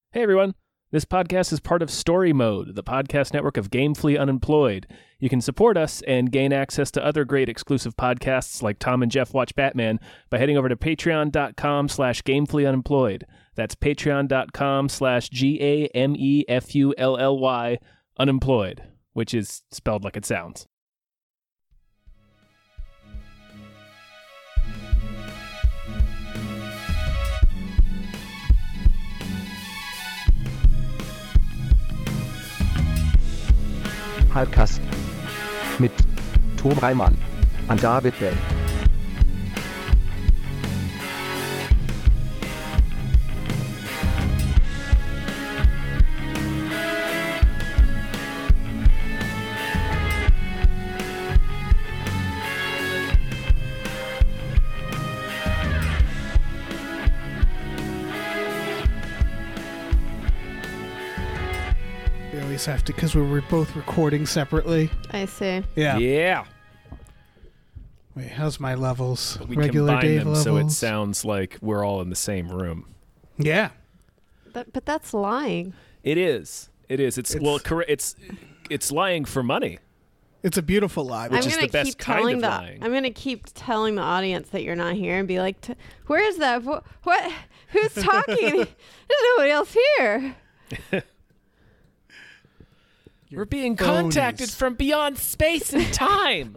Hey everyone, this podcast is part of Story Mode, the podcast network of Gamefully Unemployed. You can support us and gain access to other great exclusive podcasts like Tom and Jeff Watch Batman by heading over to patreon.com/gamefullyunemployed. That's patreon.com/GAMEFULLY unemployed, which is spelled like it sounds. Halbkast mit Tom Reimann und David Bell. Have to, because we were both recording separately. I see. Yeah. Wait, how's my levels? We Regular combine Dave them levels. so it sounds like we're all in the same room. Yeah. But that's lying. It is. It's lying for money. It's a beautiful lie. Which is the best kind of lying. I'm gonna keep telling the audience that you're not here and be like, "Where is that? What? Who's talking? There's nobody else here." We're being contacted from beyond space and time.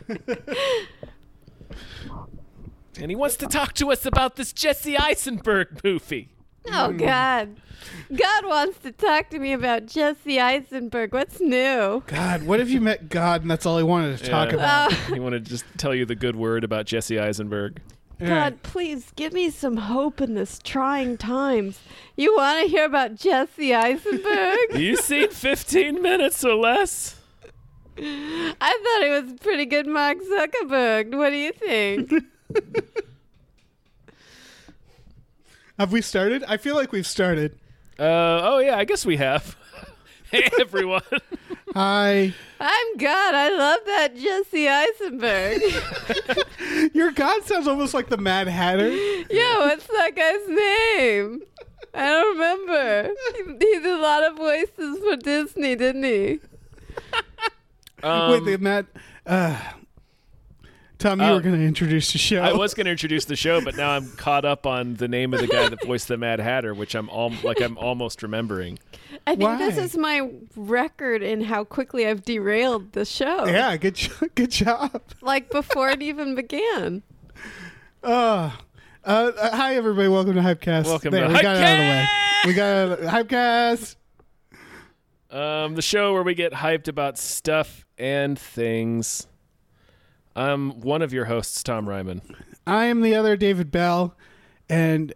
And he wants to talk to us about this Jesse Eisenberg movie. Oh, God. God wants to talk to me about Jesse Eisenberg. What's new? God, what if you met God and that's all he wanted to talk about? He wanted to just tell you the good word about Jesse Eisenberg. God, please give me some hope in this trying times. You want to hear about Jesse Eisenberg? You seen 15 minutes or less? I thought it was pretty good, Mark Zuckerberg. What do you think? Have we started? I feel like we've started. Yeah, I guess we have. Hey, everyone. Hi. I'm God. I love that Jesse Eisenberg. Your God sounds almost like the Mad Hatter. Yeah, what's that guy's name? I don't remember. He did a lot of voices for Disney, didn't he? Wait, the Mad... Tom, you were going to introduce the show. I was going to introduce the show, but now I'm caught up on the name of the guy that voiced the Mad Hatter, which I'm almost remembering. I think this is my record in how quickly I've derailed the show. Yeah, good job. Like before it even began. Hi, everybody. Welcome to Hypecast. Welcome there, to we got it out of the way. We got Hypecast. The show where we get hyped about stuff and things. I'm one of your hosts, Tom Ryman. I am the other, David Bell. And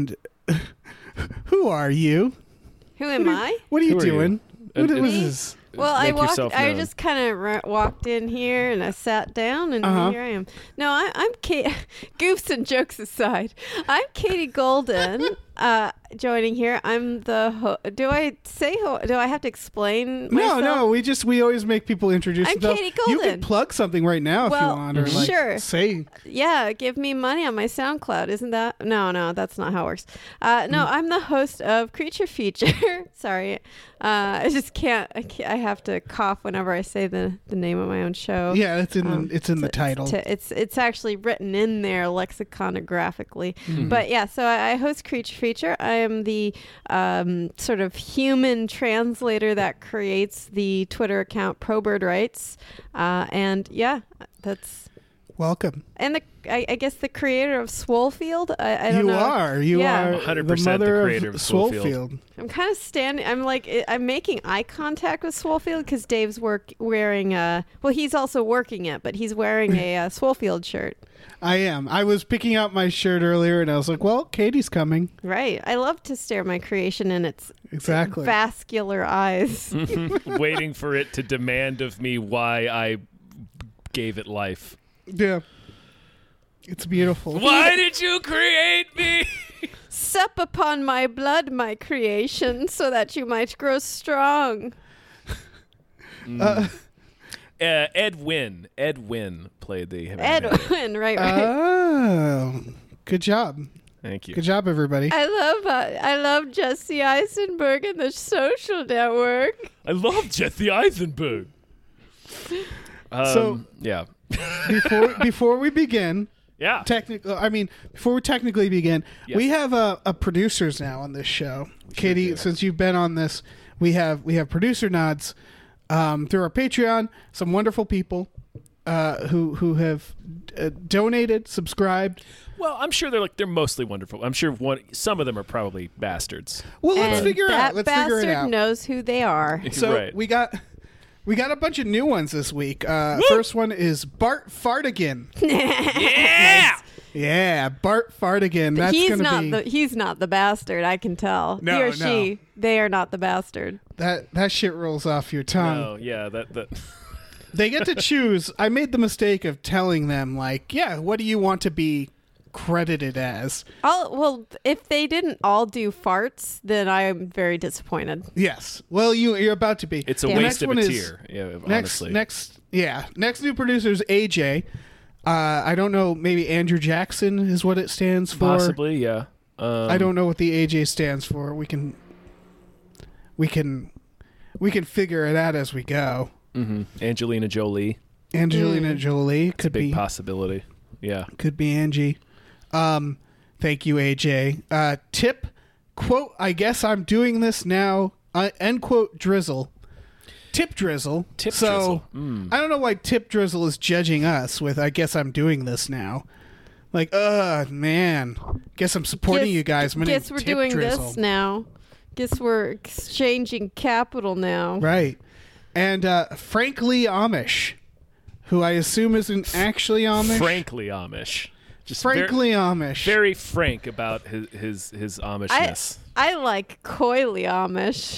who are you? Who am I? What are you Who are doing? you? What Me? is this? Well, Make yourself I known. just kind of walked in here and I sat down and here I am. No, I'm Kate. Goofs and jokes aside, I'm Katie Golden. Joining here, I'm the. Do I have to explain myself? No. We always make people introduce I'm themselves. Katie You Golden. can plug something right now if you want, or like sure. say. Yeah, give me money on my SoundCloud. Isn't that? No, that's not how it works. No, I'm the host of Creature Feature. Sorry, I just can't. I have to cough whenever I say the name of my own show. Yeah, it's in the title. It's actually written in there lexiconographically. But yeah, so I host Creature Feature. I am the sort of human translator that creates the Twitter account ProBird Rights, and yeah, that's Welcome. and I guess the creator of Swolefield. I don't know. You Yeah. are 100% the mother the creator of Swolefield. I'm kind of standing. I'm like I'm making eye contact with Swolefield because Dave's wearing he's also working it, but he's wearing a Swolefield shirt. I am. I was picking out my shirt earlier, and I was like, "Well, Katie's coming." Right. I love to stare at my creation in its Exactly. vascular eyes. Waiting for it to demand of me why I gave it life. Yeah. It's beautiful. Why did you create me? Sup upon my blood, my creation, so that you might grow strong. Ed Wynn played the Edwin, right. Oh, good job. Thank you. Good job, everybody. I love Jesse Eisenberg and the Social Network. I love Jesse Eisenberg. Yeah. Before we begin, Yeah. before we technically begin, Yes. we have a producers now on this show. Katie, do. since you've been on this, we have producer nods through our Patreon. Some wonderful people who have donated, subscribed. Well, I'm sure they're mostly wonderful. I'm sure some of them are probably bastards. Well, let's And figure it that out. Let's figure it bastard out. knows who they are. So Right. we got a bunch of new ones this week. First one is Bart Fartigan. Yeah. Yeah, Bart Fartigan. That's He's not the bastard. I can tell. No, he or no. she, they are not the bastard. that shit rolls off your tongue. Oh, yeah. That. They get to choose. I made the mistake of telling them, like, yeah, what do you want to be credited as? Well, if they didn't all do farts, then I am very disappointed. Yes. Well, you're about to be. It's a Yeah. waste Next of one a is- tier. Yeah, honestly. Next new producer is AJ. I don't know. Maybe Andrew Jackson is what it stands for. Possibly, yeah. I don't know what the AJ stands for. We can figure it out as we go. Angelina Jolie. Angelina Jolie could Big be possibility. Yeah. could be Angie. Thank you, AJ. Tip, quote, I guess I'm doing this now, end quote, drizzle. Tip Drizzle. Tip so, Drizzle. I don't know why Tip Drizzle is judging us with I guess I'm doing this now. Like, man. Guess I'm supporting you guys. My name's Guess we're Tip doing Drizzle. this now. Guess we're exchanging capital now. Right. And Frankly Amish, who I assume isn't actually Amish. Frankly Amish. Just Frankly Amish. very frank about his Amishness. I like coyly Amish.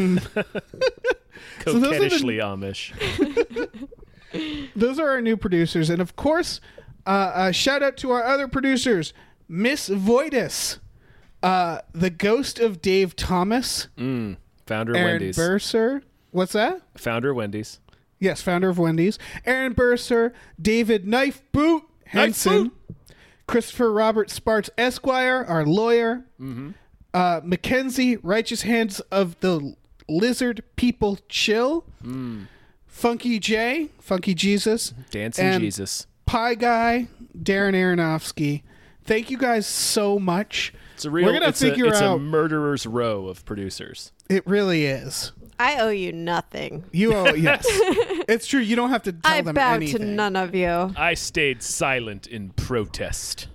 So those are the- Coquettishly Amish. Those are our new producers. And of course, shout out to our other producers, Miss Voidus, the ghost of Dave Thomas, Founder of Aaron Wendy's. Burser. What's that? Founder of Wendy's. Yes, founder of Wendy's. Aaron Burser, David Knife Boot Henson, Christopher Robert Sparks Esquire, our lawyer, Mackenzie, Righteous Hands of the Lizard People Chill, Funky J, Funky Jesus, Dancing and Jesus. Pie Guy, Darren Aronofsky. Thank you guys so much. It's a real. We're gonna figure it's out. a murderer's row of producers. It really is. I owe you nothing. You owe yes. It's true. You don't have to tell I them bow anything. to none of you. I stayed silent in protest.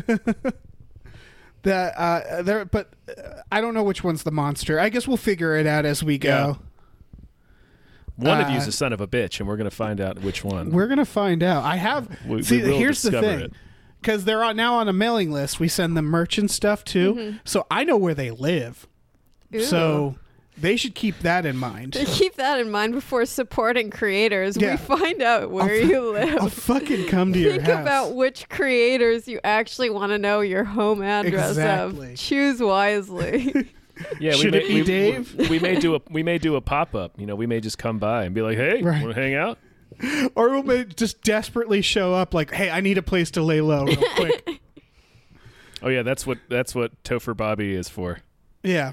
But I don't know which one's the monster. I guess we'll figure it out as we go. One of you's a son of a bitch, and we're gonna find out which one. We're gonna find out. I have. We see, will here's the discover thing. it. Because they're now on a mailing list. We send them merch and stuff too, so I know where they live. Ooh. So they should keep that in mind. Keep that in mind before supporting creators. Yeah. We find out where you live. I'll fucking come to your Think house. about which creators you actually want to know your home address Exactly. of. Choose wisely. Yeah, Should it be Dave? We may do a pop up. You know, we may just come by and be like, "Hey, Right. want to hang out?" Or we may just desperately show up like, hey, I need a place to lay low real quick. Oh yeah, that's what Topher Bobby is for. Yeah.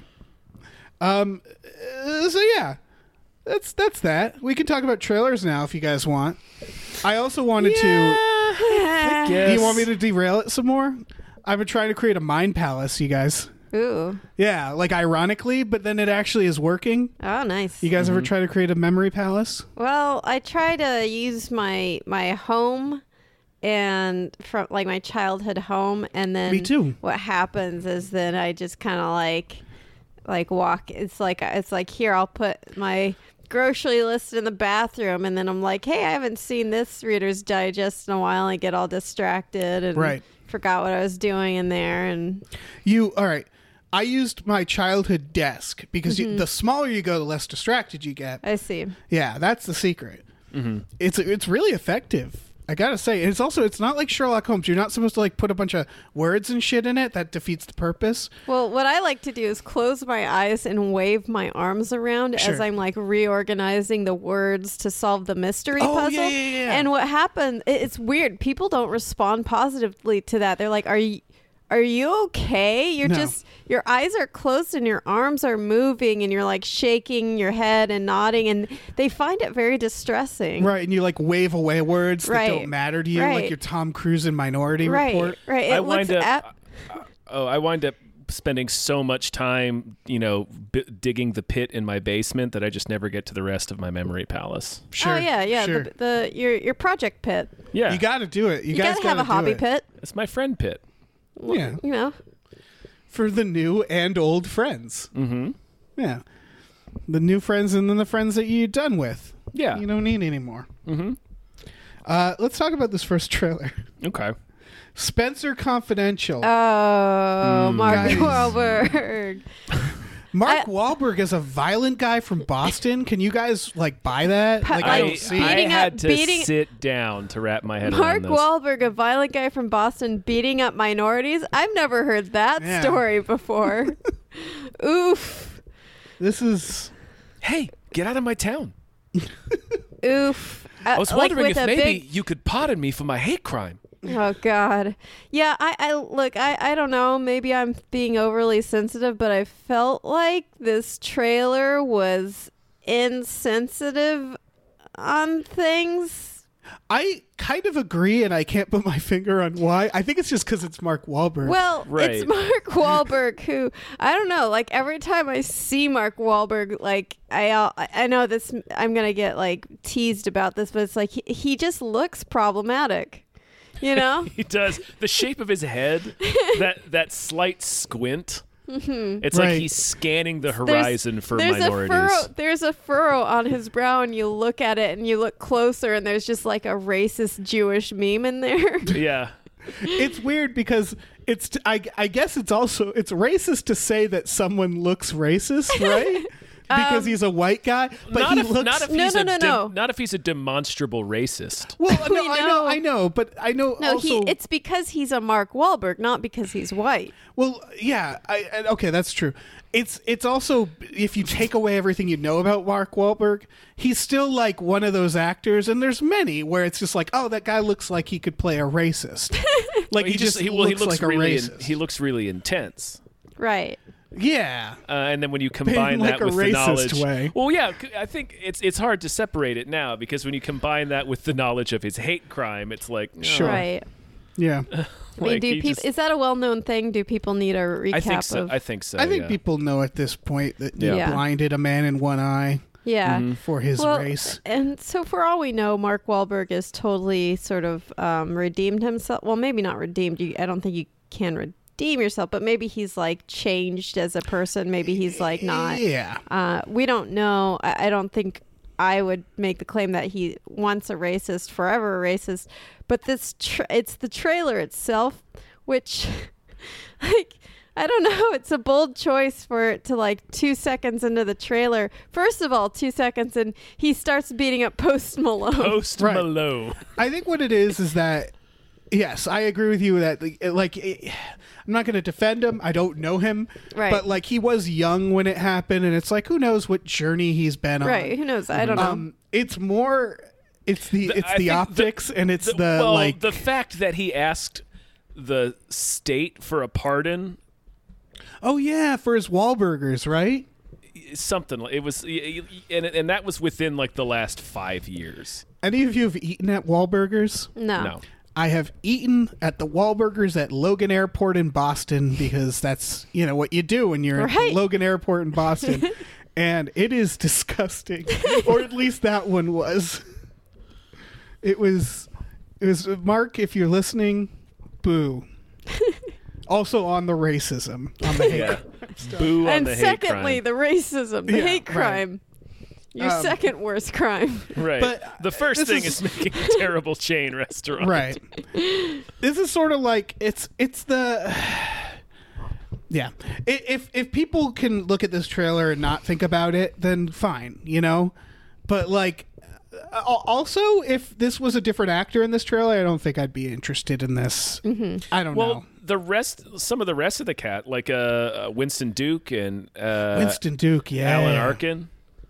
So yeah. That's that. We can talk about trailers now if you guys want. I also wanted to Yes. Do you want me to derail it some more? I've been trying to create a mind palace, you guys. Ooh. Yeah, like ironically, but then it actually is working. Oh, nice. You guys ever try to create a memory palace? Well, I try to use my home and from like my childhood home, and then Me too. what happens is then I just kind of like walk. It's like here I'll put my grocery list in the bathroom, and then I'm like, hey, I haven't seen this Reader's Digest in a while. I get all distracted and Right. forgot what I was doing in there, and All right. I used my childhood desk because the smaller you go, the less distracted you get. I see. Yeah, that's the secret. It's really effective. I gotta say, it's not like Sherlock Holmes. You're not supposed to like put a bunch of words and shit in it. That defeats the purpose. Well, what I like to do is close my eyes and wave my arms around Sure. as I'm like reorganizing the words to solve the mystery Oh, puzzle. yeah. And what happened, it's weird. People don't respond positively to that. They're like, are you okay? You're No. just, your eyes are closed and your arms are moving and you're like shaking your head and nodding, and they find it very distressing. Right, and you like wave away words that Right. don't matter to you, like Right. you're Tom Cruise in Minority Right, Report. right. I It looks I wind up spending so much time, digging the pit in my basement that I just never get to the rest of my memory palace. Sure. Oh yeah. Sure. Your project pit. Yeah, You got to do it. You, You guys gotta have a do hobby it. pit. it's my friend pit. Yeah, You know. for the new and old friends. Mm-hmm. Yeah, the new friends and then the friends that you're done with. Yeah. You don't need anymore. Mm-hmm. Let's talk about this first trailer. Okay. Spencer Confidential. Oh, Mark Guys. Wahlberg. Mark Wahlberg is a violent guy from Boston. Can you guys like buy that? Like I don't see. I Beating had up- to beating- sit down to wrap my head Mark around this. Wahlberg, a violent guy from Boston, beating up minorities. I've never heard that Yeah. story before. Oof. This is Hey, get out of my town. Oof. I was Like wondering with if a maybe big- you could pardon me for my hate crime. Oh God. Yeah, I look, I don't know, maybe I'm being overly sensitive, but I felt like this trailer was insensitive on things. I kind of agree, and I can't put my finger on why. I think it's just because it's Mark Wahlberg. Well, Right. it's Mark Wahlberg who, I don't know, like every time I see Mark Wahlberg, like I know this, I'm going to get like teased about this, but it's like he just looks problematic, you know? He does. The shape of his head, that slight squint. Mm-hmm. It's Right. like he's scanning the horizon for there's minorities. There's a furrow on his brow, and you look at it and you look closer, and there's just like a racist Jewish meme in there. Yeah. It's weird because I guess it's racist to say that someone looks racist, right? Because he's a white guy, but not he if, looks. not if No, he's no, a no, no. not if he's a demonstrable racist. Well, no, We know. I know, but I know No, also. it's because he's a Mark Wahlberg, not because he's white. Well, yeah, okay, that's true. It's also, if you take away everything you know about Mark Wahlberg, he's still like one of those actors, and there's many where it's just like, oh, that guy looks like he could play a racist. Like he just looks like a really racist. he looks really intense. Right. Yeah. And then when you combine like that a with the racist knowledge, way. well, yeah, I think it's hard to separate it now because when you combine that with the knowledge of his hate crime, it's like Sure. Right. Yeah. I mean, like, he just- is that a well-known thing? Do people need a recap I think so. of? I think so. I think yeah. people know at this point that he Yeah. blinded a man in one eye Yeah. for his Well, race. and so for all we know, Mark Wahlberg is totally sort of redeemed himself. Well, maybe not redeemed. I don't think you can redeem yourself, but maybe he's like changed as a person. Maybe he's like not. Yeah. We don't know. I don't think I would make the claim that he once a racist, forever a racist. But this it's the trailer itself, which like I don't know. It's a bold choice for it to like 2 seconds into the trailer. First of all, 2 seconds and he starts beating up Post Malone. Post Right. Malone. I think what it is that, yes, I agree with you that, I'm not going to defend him. I don't know him. Right. But, like, he was young when it happened, and it's like, who knows what journey he's been on. Right. Who knows? I don't know. It's more, it's I the think optics, and it's the fact that he asked the state for a pardon. oh, yeah, for his Wahlburgers, right? Something like it was, and that was within like the last 5 years. Any of you have eaten at Wahlburgers? No, I have eaten at the Wahlburgers at Logan Airport in Boston because that's, what you do when you're at the Right. Logan Airport in Boston. And it is disgusting. Or at least that one was. It was Mark, if you're listening, boo. Also on the racism, on the hate. yeah, boo on And the hate secondly, crime. the racism, the Yeah, hate right. crime. Your second worst crime. Right, but, the first this thing is- is making a terrible chain restaurant. Right. This is sort of like it's the yeah. If people can look at this trailer and not think about it, then fine, But like also, if this was a different actor in this trailer, I don't think I'd be interested in this. I don't Well, know. some of the rest of the cat, like Winston Duke and Winston Duke, yeah. Alan Arkin.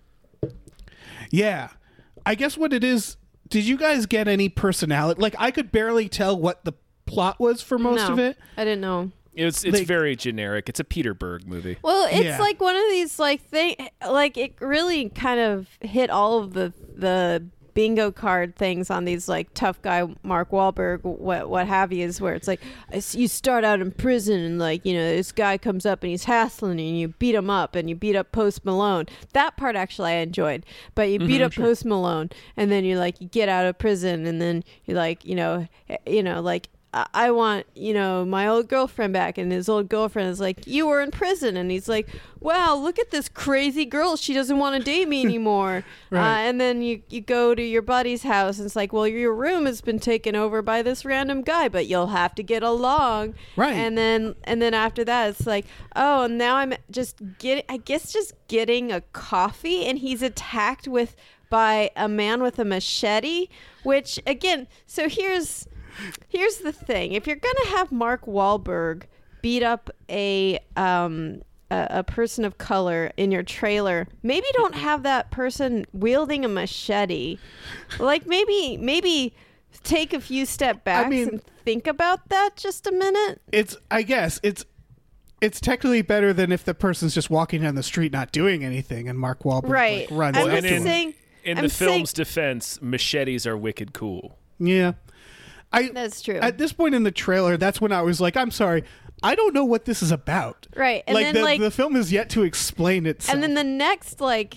Yeah. I guess what it is, did you guys get any personality? Like, I could barely tell what the plot was for most No, of it. I didn't know. It's Like- very generic. It's a Peter Berg movie. Well, it's Yeah. like one of these like like it really kind of hit all of the bingo card things on these like tough guy Mark Wahlberg what have you, is where it's like you start out in prison and like, you know, this guy comes up and he's hassling you and you beat him up and you beat up Post Malone. That part actually I enjoyed, but you beat up Post Malone and then you get out of prison and then you're like, you know like I want, you know, my old girlfriend back. And his old girlfriend is like, you were in prison. And he's like, wow, look at this crazy girl. She doesn't want to date me anymore. Right. And then you go to your buddy's house and it's like, well, your room has been taken over by this random guy, but you'll have to get along. Right. And then after that, it's like, oh, now I'm just getting a coffee and he's attacked by a man with a machete, which again, so here's the thing. If you're going to have Mark Wahlberg beat up a person of color in your trailer, maybe don't have that person wielding a machete. Like maybe take a few step backs and think about that just a minute. I guess it's technically better than if the person's just walking down the street not doing anything and Mark Wahlberg Right. runs I'm up just to him. saying, In I'm the saying- film's defense, machetes are wicked cool. Yeah. That's true. At this point in the trailer, that's when I was like, I'm sorry, I don't know what this is about. Right. And like then the film has yet to explain itself. and then the next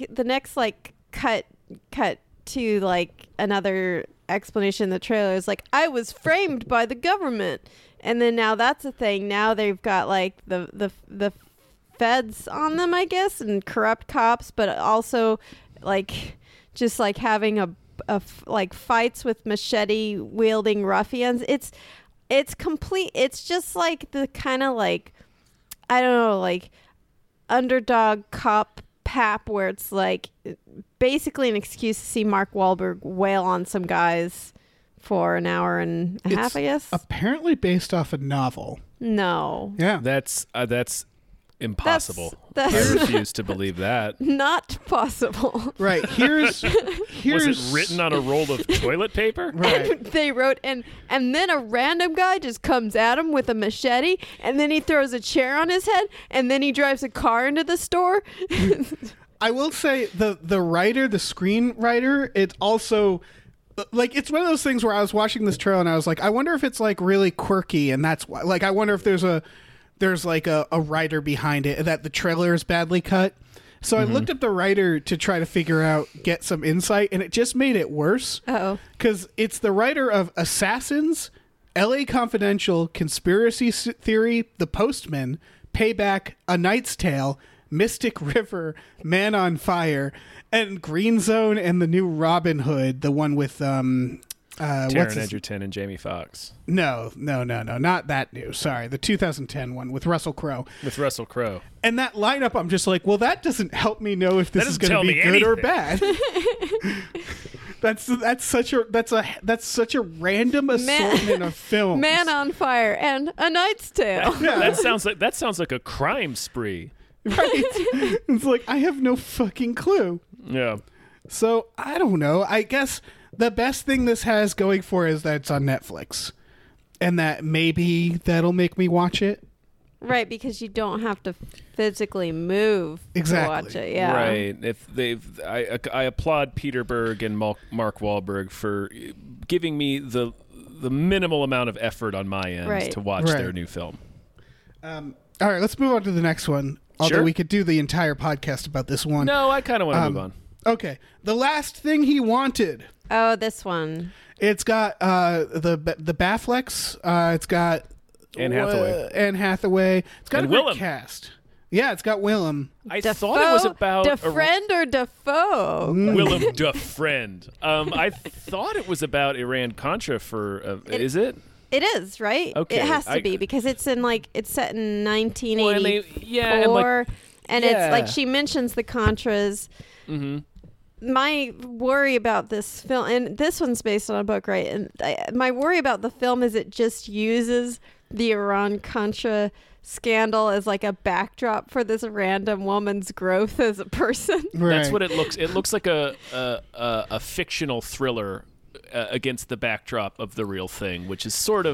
cut to like another explanation in the trailer is like, I was framed by the government. And then now that's a thing. Now they've got like the feds on them, I guess, and corrupt cops, but also like just like having like fights with machete wielding ruffians. It's complete. It's just like the kind of like, I don't know, like underdog cop pap where it's like basically an excuse to see Mark Wahlberg wail on some guys for an hour and a half, I guess. Apparently based off a novel. No. Yeah. That's impossible. That's I refuse to believe that. not possible. Right. Here's Was it written on a roll of toilet paper? Right. They wrote and then a random guy just comes at him with a machete and then he throws a chair on his head and then he drives a car into the store. I will say the writer, the screenwriter, it's also like, it's one of those things where I was watching this trailer and I was like, I wonder if it's like really quirky and that's why, like, I wonder if there's like a writer behind it, that the trailer is badly cut. So I looked up the writer to try to get some insight, and it just made it worse. Uh-oh. Because it's the writer of Assassins, L.A. Confidential, Conspiracy Theory, The Postman, Payback, A Knight's Tale, Mystic River, Man on Fire, and Green Zone, and the new Robin Hood, the one with Taron Egerton and Jamie Foxx. No, not that new. Sorry, the 2010 one with Russell Crowe. With Russell Crowe. And that lineup, I'm just like, well, that doesn't help me know if this is That going to doesn't be tell good me or bad. that's such a random assortment of films. Man on Fire and A Knight's Tale. That sounds like a crime spree. Right? It's like, I have no fucking clue. Yeah. So I don't know. I guess the best thing this has going for it is that it's on Netflix, and that maybe that'll make me watch it. Right, because you don't have to physically move Exactly. to watch it. Yeah. Right. I applaud Peter Berg and Mark Wahlberg for giving me the minimal amount of effort on my end to watch their new film. All right, let's move on to the next one. Although Sure. we could do the entire podcast about this one. No, I kind of want to move on. Okay. The Last Thing He Wanted. Oh, this one. It's got the Batflex. It's got Anne Hathaway. Anne Hathaway. It's got And a great Willem. cast. Yeah, it's got Willem. I thought it was about DeFriend or Defoe? Willem DeFriend. I thought it was about Iran-Contra for... is it? It is, right? Okay, It has to be because it's set in 1984. Well, and yeah. it's like she mentions the Contras. Mm-hmm. My worry about this film, and this one's based on a book, right? And my worry about the film is it just uses the Iran-Contra scandal as like a backdrop for this random woman's growth as a person. That's what it looks. It looks like a fictional thriller against the backdrop of the real thing, which is sort of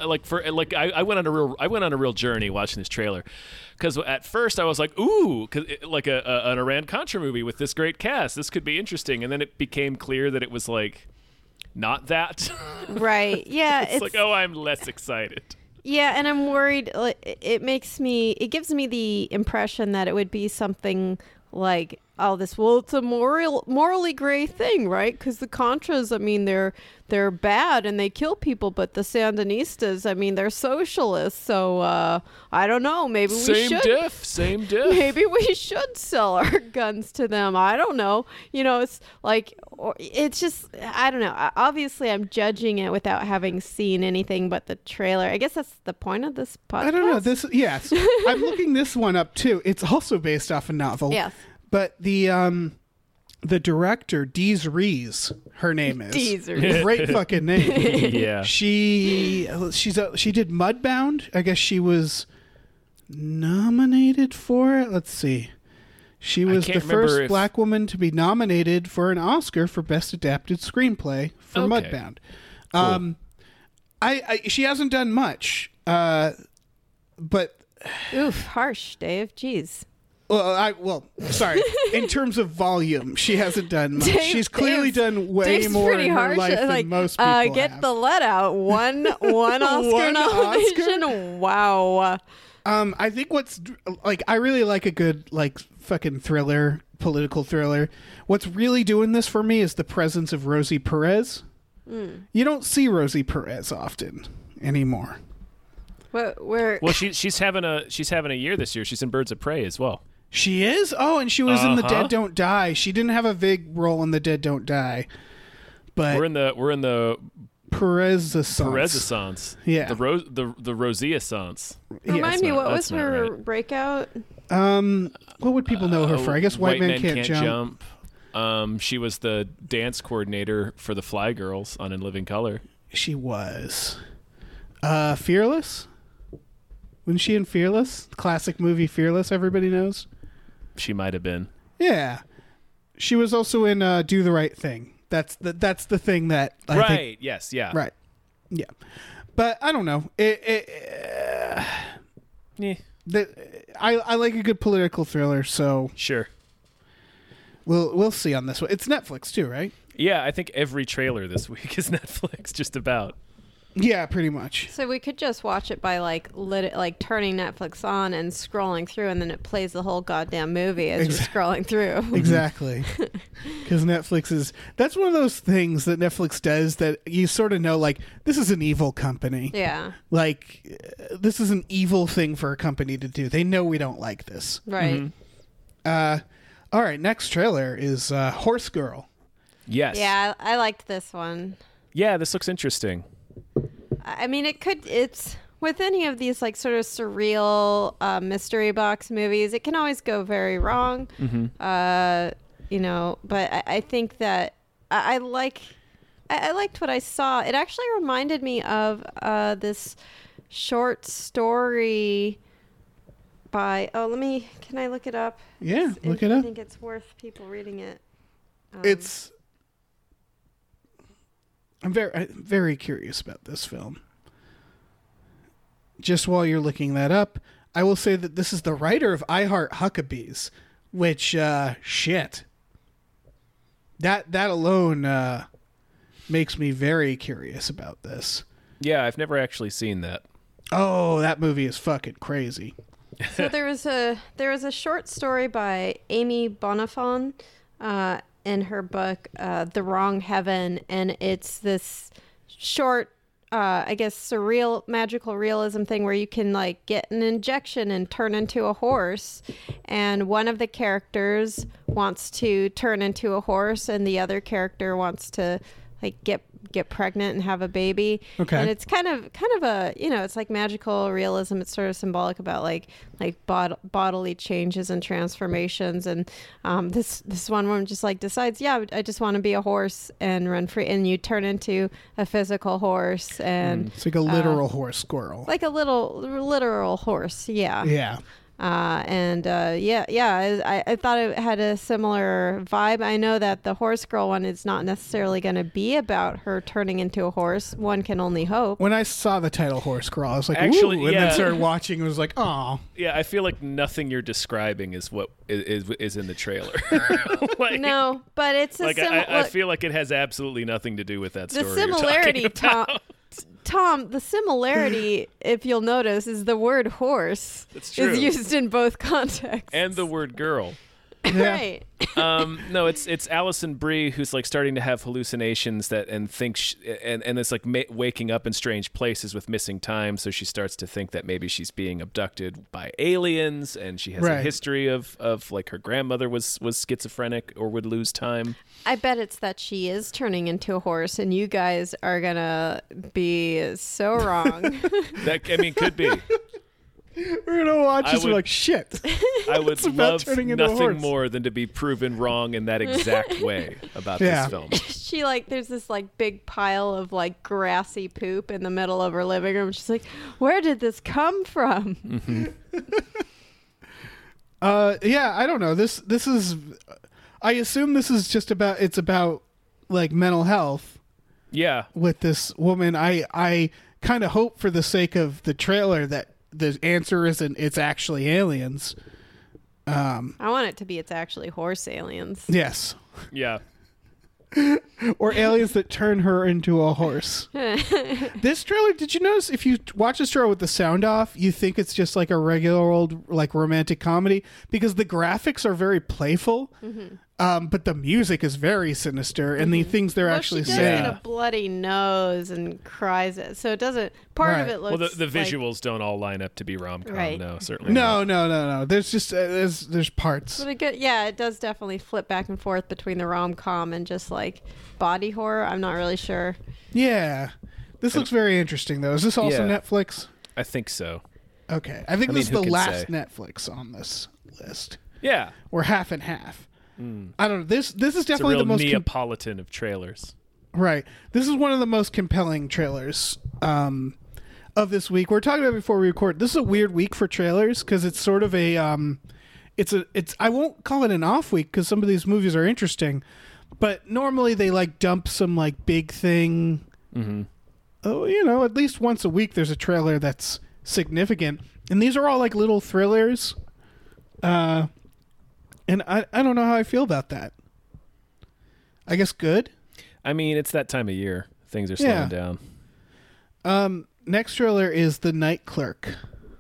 I went on a real journey watching this trailer, because at first I was like, ooh, like an Iran-Contra movie with this great cast, this could be interesting, and then it became clear that it was like not that. Right. Yeah. it's like, oh, I'm less excited. Yeah, and I'm worried. It gives me the impression that it would be something like, it's a morally gray thing, right? Because the Contras, I mean, they're bad and they kill people, but the Sandinistas, I mean, they're socialists. So I don't know. Maybe we should. Same diff. Maybe we should sell our guns to them. I don't know. It's like, it's just, I don't know. Obviously, I'm judging it without having seen anything but the trailer. I guess that's the point of this podcast. I don't know. Yes, I'm looking this one up too. It's also based off a novel. Yes. But the director, Dees Rees, her name is. Dees Rees. Great fucking name. Yeah. She did Mudbound. I guess she was nominated for it. Let's see. She was the first black woman to be nominated for an Oscar for Best Adapted Screenplay for Mudbound. Cool. She hasn't done much, but oof, harsh, Dave. Jeez. Sorry. In terms of volume, she hasn't done much. She's clearly done way Dave's more in her harsh. life than most people get have. the let out. One Oscar nomination. Oscar? Wow. I think I really like a good fucking thriller, political thriller. What's really doing this for me is the presence of Rosie Perez. You don't see Rosie Perez often anymore. Well, she's having a year this year. She's in Birds of Prey as well. She is? Oh, and she was in The Dead Don't Die. She didn't have a big role in The Dead Don't Die. But we're in the Perez-essence. Yeah. The Rosie-essence. Remind me, what was her breakout? What would people know her for? I guess White Man Can't Jump. She was the dance coordinator for the Fly Girls on In Living Color. She was. Fearless? Wasn't she in Fearless? Classic movie Fearless, everybody knows. She might have been. Yeah. She was also in Do the Right Thing. That's the thing that I think, yes, yeah. Right. Yeah. But I don't know. I like a good political thriller, so sure. We'll see on this one. It's Netflix too, right? Yeah, I think every trailer this week is Netflix, just about. Yeah, pretty much. So we could just watch it by turning Netflix on and scrolling through, and then it plays the whole goddamn movie as you're scrolling through. Exactly. Because that's one of those things that Netflix does that you sort of know, like, this is an evil company. Yeah. Like, this is an evil thing for a company to do. They know we don't like this. Right. Mm-hmm. All right, next trailer is Horse Girl. Yes. Yeah, I liked this one. Yeah, this looks interesting. I mean, it's with any of these like sort of surreal mystery box movies, it can always go very wrong. Mm-hmm. But I think that I liked what I saw. It actually reminded me of this short story by, can I look it up? Yeah, look it up. I think it's worth people reading it. I'm very, very curious about this film. Just while you're looking that up, I will say that this is the writer of I Heart Huckabees, which, shit. That alone makes me very curious about this. Yeah, I've never actually seen that. Oh, that movie is fucking crazy. So there was a short story by Amy Bonifant, in her book, The Wrong Heaven, and it's this short, I guess, surreal, magical realism thing where you can like get an injection and turn into a horse, and one of the characters wants to turn into a horse, and the other character wants to like get pregnant and have a baby. Okay. And it's kind of a, it's like magical realism. It's sort of symbolic about like bodily changes and transformations. And this one woman just like decides, I just want to be a horse and run free. And you turn into a physical horse, and it's like a literal horse squirrel. like a literal horse. Yeah. Yeah. I thought it had a similar vibe. I know that the horse girl one is not necessarily going to be about her turning into a horse. One can only hope. When I saw the title Horse Girl, I was like, Actually, ooh, and yeah. then started watching and was like, oh. Yeah, I feel like nothing you're describing is what is in the trailer. Like, No, but it's a like similar. I feel like it has absolutely nothing to do with that The story. you're similarity, talking about. Tom, the similarity, if you'll notice, is the word horse That's true. is used in both contexts. And the word girl. Right. No, it's Alison Brie who's like starting to have hallucinations and thinks and it's like waking up in strange places with missing time. So she starts to think that maybe she's being abducted by aliens, and she has a Right. history of like her grandmother was schizophrenic or would lose time. I bet it's that she is turning into a horse, and you guys are going to be so wrong. That could be. We're going to watch I this and we're would- like, shit. I would It's about love turning into a nothing horse. more than to be proven wrong in that exact way about Yeah. this film. She there's this big pile of grassy poop in the middle of her living room. She's like, where did this come from? Yeah, I don't know. This is, I assume this is just it's about mental health Yeah. with this woman. I kind of hope for the sake of the trailer that the answer isn't it's actually aliens. I want it to be it's actually horse aliens. Yes. Yeah. Or aliens that turn her into a horse. This trailer, did you notice if you watch this trailer with the sound off, you think it's just like a regular old romantic comedy because the graphics are very playful, but the music is very sinister and the things they're actually she does saying. get a bloody nose and cries it, so it doesn't. Part of Right. it looks. Well, the visuals don't all line up to be rom-com. Right. No, certainly not. No. There's just there's parts. But it does definitely flip back and forth between the rom-com and just body horror. I'm not really sure. Yeah. This looks very interesting though. Is this also Yeah. Netflix? I think so. Okay. I think I this is mean, the who can last say? Netflix on this list. Yeah. We're half and half. I don't know. This is It's a definitely real the most Neapolitan of trailers. right. This is one of the most compelling trailers of this week. We were talking about it before we record. This is a weird week for trailers because it's sort of a it's I won't call it an off week because some of these movies are interesting, but normally they dump some big thing. Oh, at least once a week there's a trailer that's significant, and these are all little thrillers. And I don't know how I feel about that. I guess good. I mean, it's that time of year. Things are slowing down. Next trailer is The Night Clerk.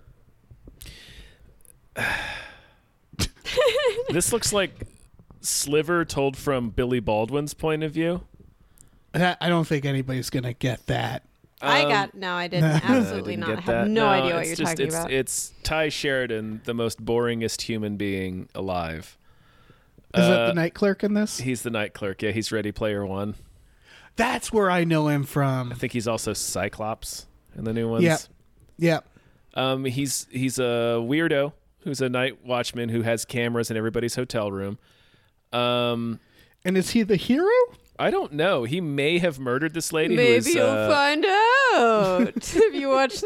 This looks like Sliver told from Billy Baldwin's point of view. I don't think anybody's gonna get that. I didn't. Absolutely Didn't not. I get have that. no idea what it's you're just- talking about. It's Ty Sheridan, the most boringest human being alive. Is that the Night Clerk in this? He's the night clerk. Yeah, he's Ready Player One. That's where I know him from. I think he's also Cyclops in the new ones. Yep. He's a weirdo who's a night watchman who has cameras in everybody's hotel room. And is he the hero? I don't know. He may have murdered this lady. Maybe who you'll was, find out if you watch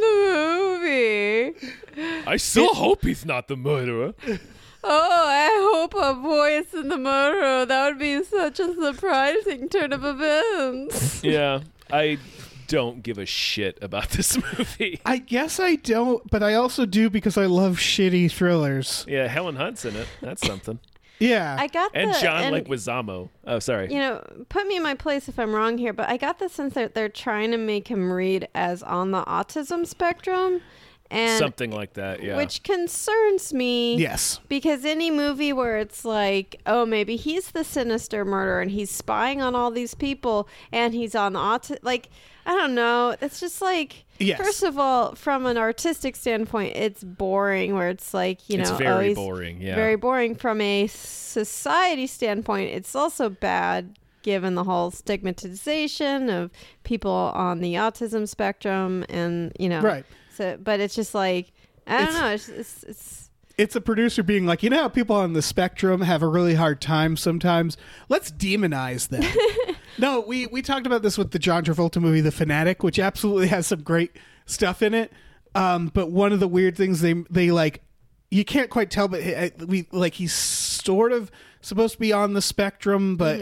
the movie. I still hope he's not the murderer. Oh, I hope a voice in the murderer. That would be such a surprising turn of events. Yeah, I don't give a shit about this movie. I guess I don't, but I also do because I love shitty thrillers. Yeah, Helen Hunt's in it. That's something. Yeah. I got And the John Leguizamo. Oh, sorry. Put me in my place if I'm wrong here, but I got the sense that they're trying to make him read as on the autism spectrum, and Something like that, yeah. which concerns me. Yes. Because any movie where it's maybe he's the sinister murderer and he's spying on all these people and he's on the I don't know. It's just Yes. first of all, from an artistic standpoint, it's boring where it's it's very always boring, yeah. very boring. From a society standpoint, it's also bad given the whole stigmatization of people on the autism spectrum and, Right. So, but it's just I don't know. It's a producer being like, how people on the spectrum have a really hard time sometimes. Let's demonize them. No, we talked about this with the John Travolta movie, The Fanatic, which absolutely has some great stuff in it. But one of the weird things they you can't quite tell, but he's sort of supposed to be on the spectrum, but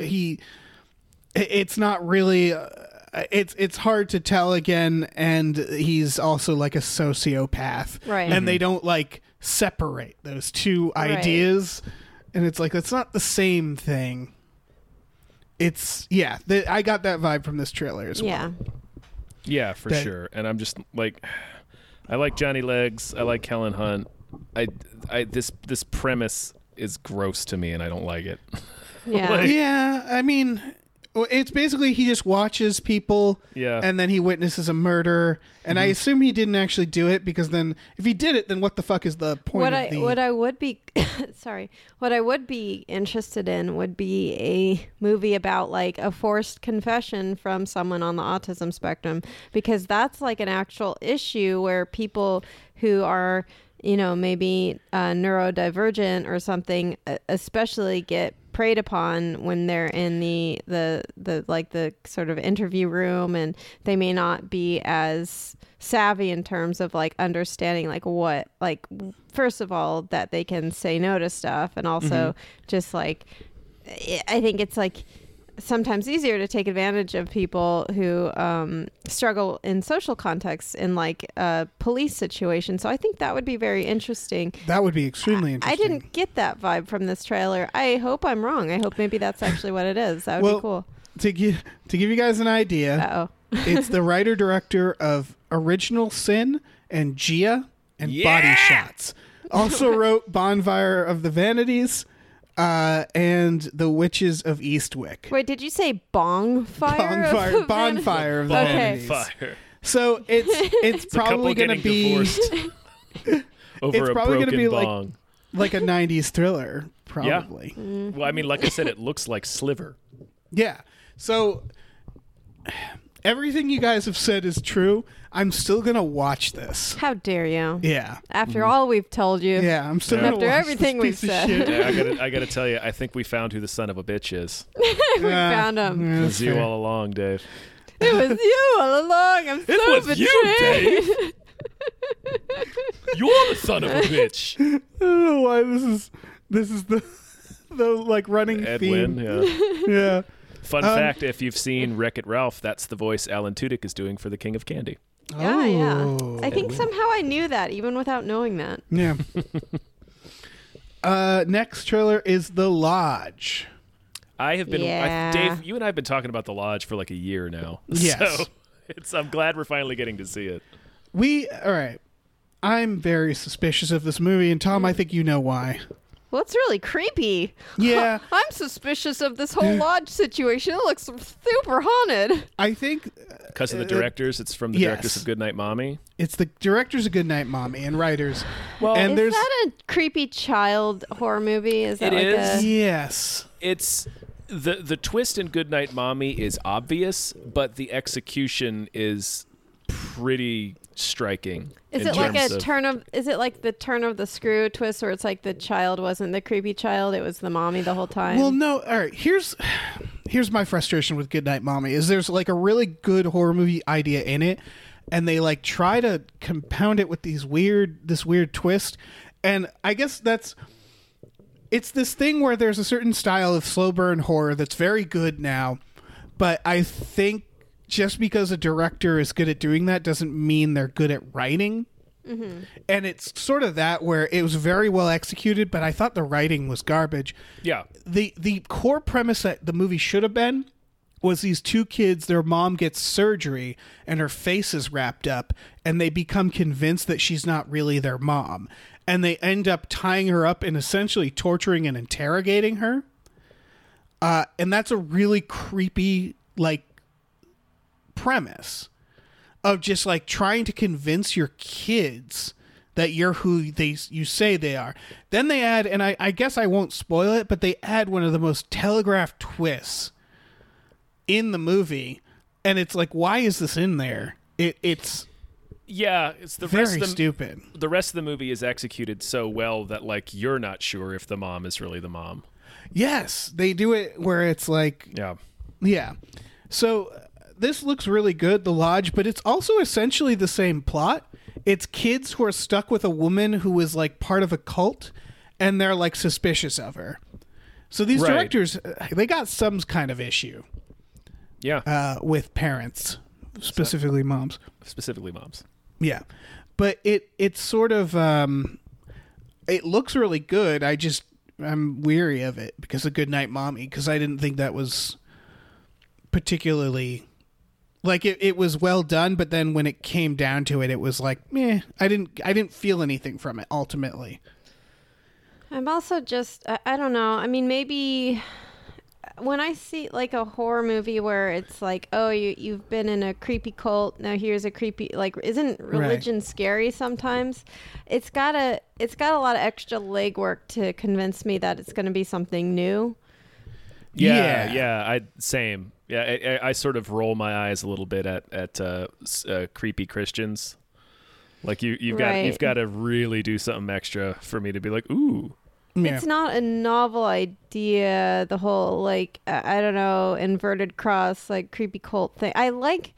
it's not really. It's hard to tell again, and he's also like a sociopath, Right. And they don't like separate those two ideas, and it's like it's not the same thing. It's I got that vibe from this trailer as well. Yeah. Yeah, for sure. And I'm just like, I like Johnny Legs. I like Helen Hunt. This premise is gross to me, and I don't like it. Yeah. Yeah, I mean, it's basically he just watches people, and then he witnesses a murder, and I assume he didn't actually do it, because then if he did it, then what the fuck is the point What I would be what I would be interested in would be a movie about like a forced confession from someone on the autism spectrum, because that's like an actual issue where people who are, you know, maybe neurodivergent or something, especially get preyed upon when they're in the like the sort of interview room, and they may not be as savvy in terms of like understanding like what, like, first of all, that they can say no to stuff, and also just like I think it's like sometimes easier to take advantage of people who struggle in social contexts in like a police situation. So I think that would be very interesting. That would be extremely interesting. I didn't get that vibe from this trailer. I hope I'm wrong. I hope maybe that's actually what it is. That would be cool. To give you guys an idea, it's the writer-director of Original Sin and Gia and Body Shots. Also wrote Bonfire of the Vanities, and The Witches of Eastwick. Wait, did you say Bonfire of the Vanities. So it's probably going to be over a broken bong. like a 90s thriller, probably. Yeah. Well, I mean, like I said, it looks like Sliver. Yeah. So everything you guys have said is true. I'm still going to watch this. How dare you? Yeah. After all we've told you. Yeah, I'm still going to watch everything this we've piece of said. shit. Yeah, I gotta tell you, I think we found who the son of a bitch is. We found him. It was you all along, Dave. It was you all along. I'm so was betrayed. you, Dave. You're the son of a bitch. I don't know why this is the like running Edwin, theme. Yeah. Fun fact, if you've seen Wreck-It Ralph, that's the voice Alan Tudyk is doing for the King of Candy. Yeah. I think somehow I knew that, even without knowing that. Yeah. Next trailer is The Lodge. I have been, Yeah. Dave, you and I have been talking about The Lodge for like a year now. Yes. So I'm glad we're finally getting to see it. All right. I'm very suspicious of this movie, and Tom, I think you know why. Well, it's really creepy. Yeah. I'm suspicious of this whole lodge situation. It looks super haunted. I think Because of the directors, it's from the directors of Goodnight Mommy. it's the directors of Goodnight Mommy and writers. Well, and Is there's that a creepy child horror movie? Is that It like is. yes. It's the twist in Goodnight Mommy is obvious, but the execution is pretty striking. Is it like a turn of? Is it like the turn of the screw twist, where it's like the child wasn't the creepy child, it was the mommy the whole time? Well, no. All right. Here's my frustration with Goodnight Mommy is there's like a really good horror movie idea in it, and they like try to compound it with this weird twist, and I guess it's this thing where there's a certain style of slow burn horror that's very good now, but I think just because a director is good at doing that doesn't mean they're good at writing. Mm-hmm. And it's sort of that where it was very well executed, but I thought the writing was garbage. Yeah. The core premise that the movie should have been was these two kids, their mom gets surgery and her face is wrapped up, and they become convinced that she's not really their mom. And they end up tying her up and essentially torturing and interrogating her. And that's a really creepy, like, premise of just like trying to convince your kids that you're who you say they are. Then they add, and I guess I won't spoil it, but they add one of the most telegraphed twists in the movie, and it's like, why is this in there? It's the very rest of stupid. The rest of the movie is executed so well that like you're not sure if the mom is really the mom. Yes, they do it where it's like, yeah. So this looks really good, The Lodge, but it's also essentially the same plot. it's kids who are stuck with a woman who is like part of a cult, and they're like suspicious of her. So these Right. directors, they got some kind of issue with parents, specifically moms. Specifically moms. Yeah, but it's sort of it looks really good. I'm weary of it because of Goodnight Mommy, because I didn't think that was particularly like it was well done, but then when it came down to it, it was like meh. I didn't feel anything from it ultimately. I'm also just, I don't know. I mean, maybe when I see like a horror movie where it's like, oh, you've been in a creepy cult. Now here's a creepy, like, isn't religion scary sometimes? It's got a lot of extra legwork to convince me that it's going to be something new. Yeah. Same. Yeah, I sort of roll my eyes a little bit at creepy Christians. Like you've got to really do something extra for me to be like, ooh. Yeah. It's not a novel idea, the whole, like, I don't know, inverted cross, like, creepy cult thing. I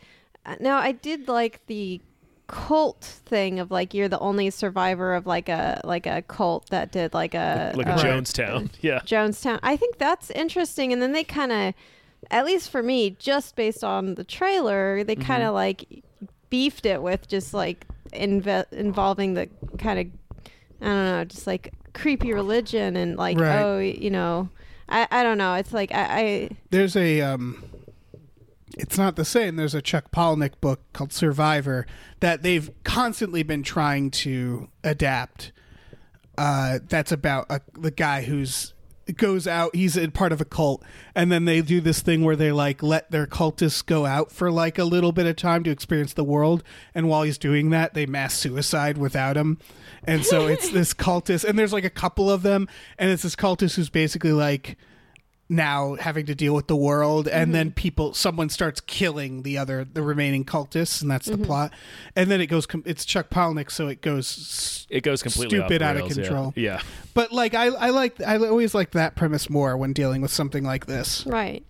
did like the cult thing of, like, you're the only survivor of, like a cult that did, like a Jonestown. Yeah. Jonestown. I think that's interesting. And then they kind of, at least for me, just based on the trailer, they kind of, like, beefed it with just, like, involving the kind of, I don't know, just, like, creepy religion and like oh, you know, I don't know, it's like I there's a it's not the same. There's a Chuck Palahniuk book called Survivor that they've constantly been trying to adapt, that's about the guy who's goes out, he's in part of a cult, and then they do this thing where they like let their cultists go out for like a little bit of time to experience the world, and while he's doing that they mass suicide without him. And so it's this cultist, and there's like a couple of them, and it's this cultist who's basically like now having to deal with the world, and then someone starts killing the remaining cultists, and that's the plot. And then it goes it's Chuck Palahniuk, so it goes completely stupid off out the of rails, control. Yeah. But like I always like that premise more when dealing with something like this, right,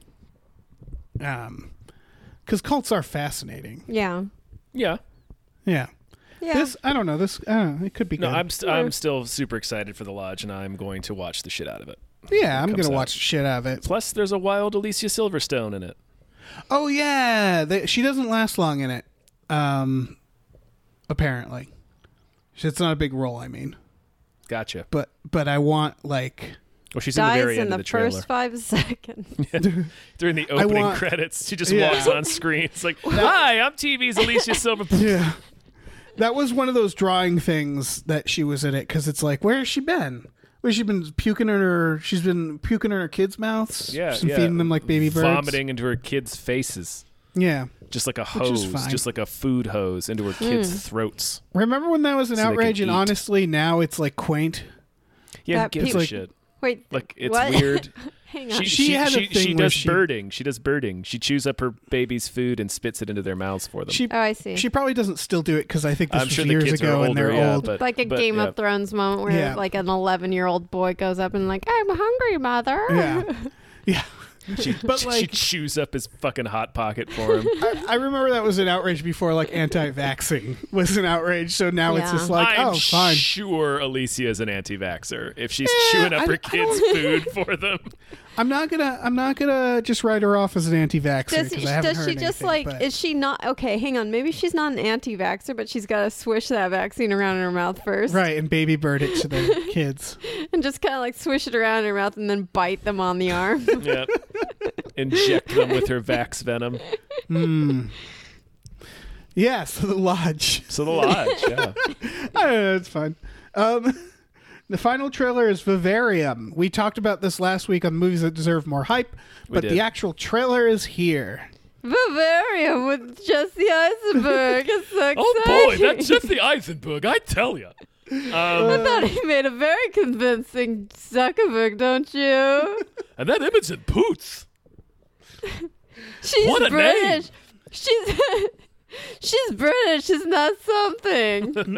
because cults are fascinating. yeah This I don't know, it could be No, good. I'm still super excited for The Lodge, and I'm going to watch the shit out of it. Yeah, I'm comes gonna out. watch the shit out of it. Plus, there's a wild Alicia Silverstone in it. Oh yeah, she doesn't last long in it. Apparently, it's not a big role. I mean, Gotcha. but I want like. Well, she's in the dies very in end the of the trailer. first 5 seconds. During the opening credits, she just walks on screen. It's like, hi, I'm TV's Alicia Silverstone. Yeah, that was one of those drawing things that she was in it, because it's like, where has she been? She's been puking in her kids' mouths. Yeah, she's been feeding them like baby birds, vomiting into her kids' faces. Yeah, Just like a Which is hose, fine. just like a food hose into her kids' throats. remember when that was an So they outrage? can And eat. honestly, now it's like quaint. Yeah, who That gives people- a shit? Wait, Like, it's what? weird. Hang on. She had a thing she where does she- birding. She does birding. She chews up her baby's food and spits it into their mouths for them. Oh, I see. She probably doesn't still do it, because I think this I'm was sure the years kids ago are and they're older, yeah, old. but like a Game yeah. of Thrones moment where Yeah. like an 11-year-old boy goes up and like, I'm hungry, mother. Yeah, yeah. But she like, chews up his fucking hot pocket for him. I remember that was an outrage before, like anti-vaxxing was an outrage. So now it's Yeah. just like, I'm oh, fine. sure Alicia is an anti-vaxxer if she's chewing up I- her I kids' food for them. I'm not gonna just write her off as an anti-vaxxer, Does, because I haven't does heard she just anything, like, but- is she not, okay, hang on, maybe she's not an anti-vaxxer, but she's got to swish that vaccine around in her mouth first. right, and baby bird it to the kids. And just kind of like swish it around in her mouth and then bite them on the arm. Yeah. Inject them with her vax venom. Yeah, so the Lodge. So The Lodge, yeah. I don't know, it's fine. The final trailer is Vivarium. We talked about this last week on movies that deserve more hype, but did. the actual trailer is here. Bavarium with Jesse Eisenberg. It's so exciting. Oh boy, that's Jesse Eisenberg, I tell you. I thought he made a very convincing Zuckerberg, don't you? And that Imogen Poots. She's What a British. She's British. She's not something.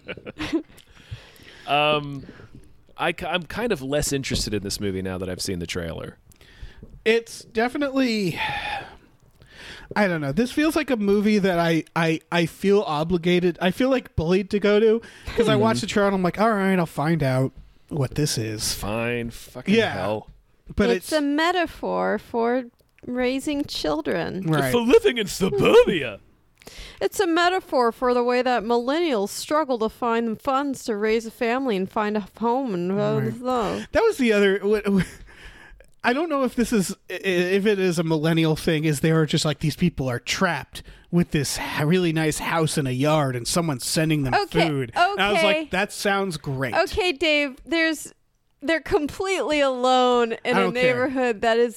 I'm kind of less interested in this movie now that I've seen the trailer. It's definitely... I don't know. This feels like a movie that I feel obligated. I feel like bullied to go to because I watched the trailer and I'm like, all right, I'll find out what this is. Fine, fucking Yeah. hell. But it's a metaphor for raising children. right. For living in suburbia. It's a metaphor for the way that millennials struggle to find the funds to raise a family and find a home and That was the other. I don't know if if it is a millennial thing. Is there just like these people are trapped with this really nice house and a yard, and someone's sending them food. And I was like, that sounds great. Okay, Dave. They're completely alone in I a don't care. neighborhood that is.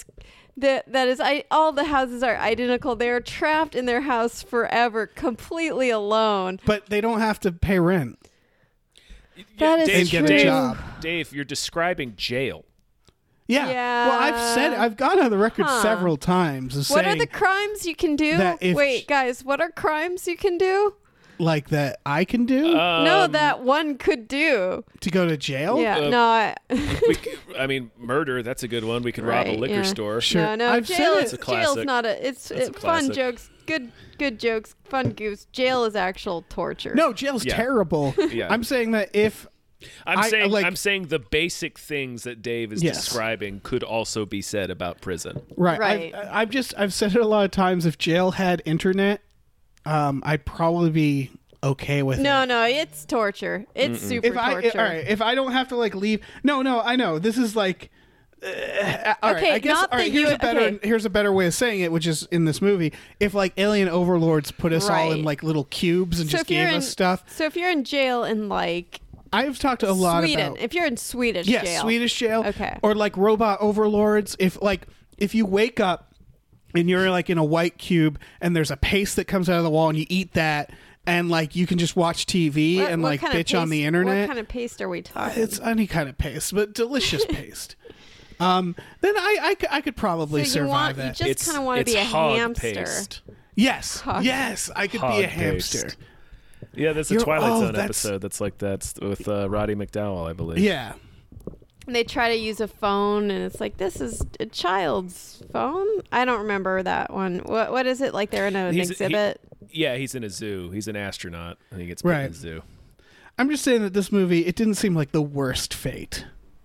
All the houses are identical. They're trapped in their house forever, completely alone. But they don't have to pay rent. That is And get a job. Dave, you're describing jail. Yeah. Yeah. Well, I've gone on the record several times as What are saying the crimes you can do? that if- Wait, guys, what are crimes you can do? like that I can do No, that one could do. to go to jail. Yeah, I mean, murder, that's a good one. We could rob a Right, liquor yeah. store. Sure. No, I've said jail it. is It's a jail's classic. not That's a fun classic. jokes, good jokes, fun goose. Jail is actual torture. No, jail's Yeah. terrible. Yeah. I'm saying that if I'm saying the basic things that Dave is Yes. describing could also be said about prison. right, Right. I've said it a lot of times. If jail had internet, I'd probably be okay with it. No, it's torture. It's super torture. All right, if I don't have to like leave, no, I know this is like. All right, Okay, I guess. not All right, that here's a better way of saying it, which is in this movie. If like alien overlords put us all in Right. like little cubes and So just if you're gave in- us stuff, So if you're in jail in like I've talked to a lot Sweden, about. if you're in Swedish Yes, jail, Swedish jail. Okay. Or like robot overlords. If you wake up and you're like in a white cube and there's a paste that comes out of the wall and you eat that and like you can just watch TV and What like kind of bitch on the paste- internet. What kind of paste are we talking? It's any kind of paste, but delicious paste. Then I could probably So survive you that. just kind of want to be a hog hamster. paste. Yes, Hog. yes, I could Hog be a paste. hamster. Yeah, there's a You're- Twilight oh, Zone that's- episode that's like that with Roddy McDowell, I believe. Yeah, And they try to use a phone, and it's like, this is a child's phone. I don't remember that one. What is it like? They're in an exhibit. He's in a zoo. He's an astronaut, and he gets put in Right. a zoo. I'm just saying that this movie it didn't seem like the worst fate.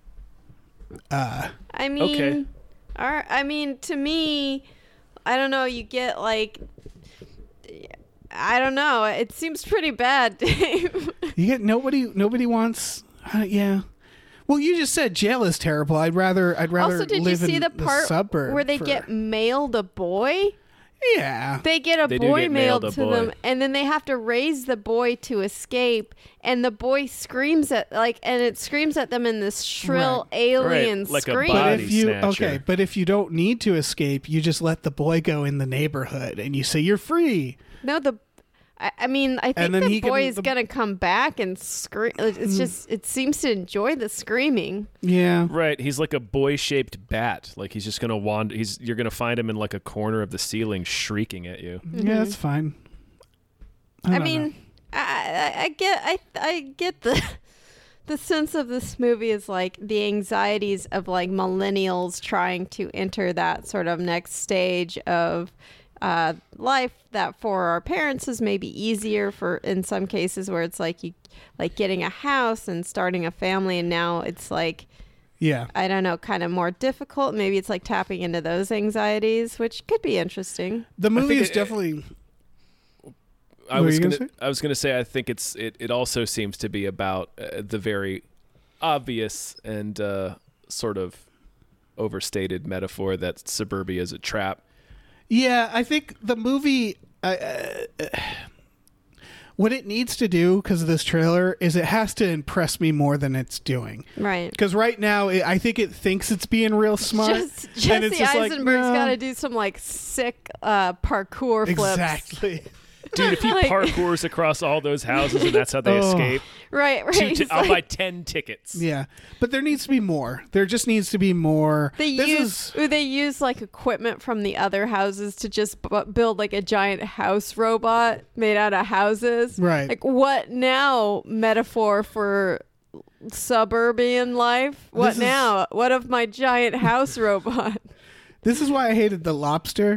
I mean, Okay. To me, I don't know. You get like, I don't know. It seems pretty bad, Dave. You get nobody wants. Yeah. Well, you just said jail is terrible. I'd rather Also, did you live see in the part suburb where they for- get mailed a boy? Yeah. They get a They do boy get mailed mailed a to boy. them, and then they have to raise the boy to escape. And the boy screams and it screams at them in this shrill alien Right, like a scream. But body if you snatcher. but if you don't need to escape, you just let the boy go in the neighborhood, and you say you're free. No, I think And then the he can- boy is the- gonna come back and scream. It's just it seems to enjoy the screaming. Yeah. Right, he's like a boy-shaped bat. Like he's just gonna wander. You're gonna find him in like a corner of the ceiling, shrieking at you. Yeah, that's fine. I don't mean, know. I get the sense of this movie is like the anxieties of like millennials trying to enter that sort of next stage of life that for our parents is maybe easier for in some cases where it's like you like getting a house and starting a family, and now it's like Yeah. I don't know, kind of more difficult. Maybe it's like tapping into those anxieties, which could be interesting. The movie think is definitely. I What were was you gonna. gonna say? I was gonna say. I think it also seems to be about the very obvious and sort of overstated metaphor that suburbia is a trap. Yeah, I think the movie. What it needs to do because of this trailer is it has to impress me more than it's doing. Right. Because right now, I think it thinks it's being real smart. Jesse and it's just like, Eisenberg's no. got to do some like sick parkour flips. Exactly. Dude, if he Like- parkours across all those houses and that's how they Oh. escape, Right. He's I'll like- buy 10 tickets. Yeah, but there needs to be more. There just needs to be more. They use like equipment from the other houses to just build like a giant house robot made out of houses. Right. Like what now? Metaphor for suburban life. What This is- now? What of my giant house robot? This is why I hated The Lobster,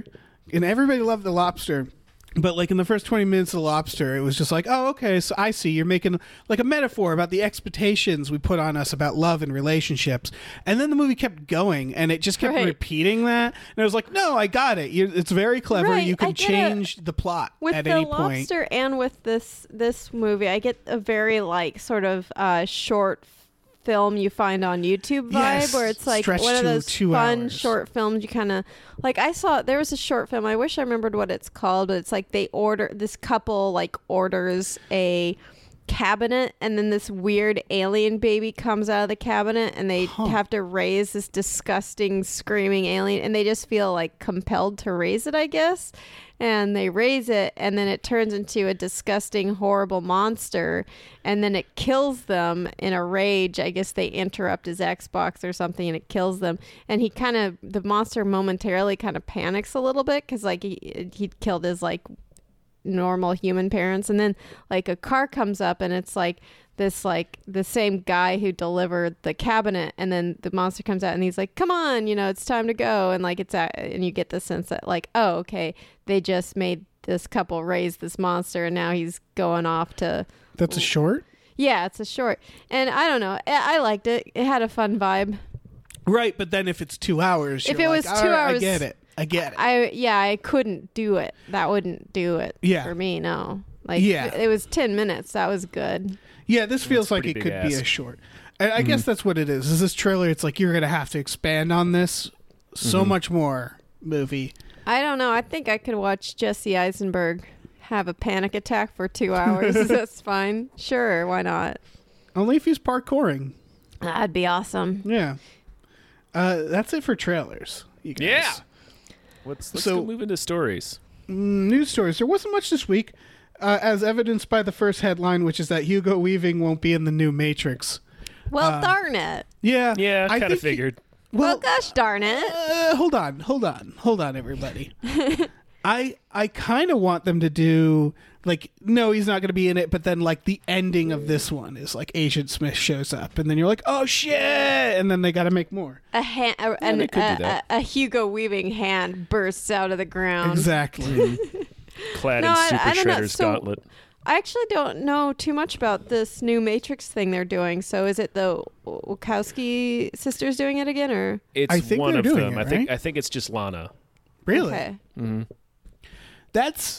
and everybody loved The Lobster. But like in the first 20 minutes of The Lobster, it was just like, oh, okay, so I see. You're making like a metaphor about the expectations we put on us about love and relationships. And then the movie kept going, and it just kept Right. repeating that. And I was like, no, I got it. It's very clever. Right, You I can get it. change the plot With at The any point. Lobster and with this movie, I get a very like sort of short film you find on YouTube vibe, Yes, where it's like stretched one of to those 2 fun hours. short films. You kind of like, I saw there was a short film. I wish I remembered what it's called, but it's like this couple like orders a cabinet, and then this weird alien baby comes out of the cabinet, and they have to raise this disgusting screaming alien, and they just feel like compelled to raise it, I guess. And they raise it, and then it turns into a disgusting, horrible monster, and then it kills them in a rage. I guess they interrupt his Xbox or something, and it kills them. And the monster momentarily kind of panics a little bit, because like he'd killed his like normal human parents, and then like a car comes up, and it's like this like the same guy who delivered the cabinet, and then the monster comes out, and he's like, come on, it's time to go. And like and you get the sense that like, oh, okay, they just made this couple raise this monster, and now he's going off to That's a short? yeah, it's a short. And I don't know, I liked it. It had a fun vibe. Right, but then if it's 2 hours, If you're it was like, 2 "All right, hours, I get it. I couldn't do it. That wouldn't do it Yeah. for me, no. Like, Yeah. it was 10 minutes. That was good. Yeah, this feels like pretty it could big be ass. a short. And I guess that's what it is. Is this trailer? It's like you're gonna have to expand on this so much more. Movie. I don't know. I think I could watch Jesse Eisenberg have a panic attack for 2 hours. That's fine. Sure, why not? Only if he's parkouring. That'd be awesome. Yeah. That's it for trailers. You guys. Yeah. Let's So- go move into stories. News stories. There wasn't much this week, as evidenced by the first headline, which is that Hugo Weaving won't be in the new Matrix. Well, darn it. Yeah. Yeah, I kind of think figured. Well, gosh darn it. Hold on, everybody. I kind of want them to do like, no, he's not going to be in it, but then like the ending of this one is like Agent Smith shows up, and then you're like, oh shit, and then they got to make more. They could do that. a Hugo Weaving hand bursts out of the ground. Exactly. Clad No, in I Super don't know. Shredder's So- gauntlet. I actually don't know too much about this new Matrix thing they're doing. So is it the Wachowski sisters doing it again, or It's I think one they're of doing them. it, right? I think it's just Lana. Really? Okay. That's.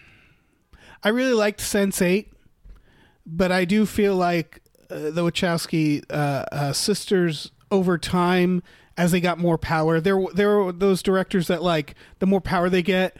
I really liked Sense8, but I do feel like the Wachowski sisters over time, as they got more power, there were those directors that like the more power they get,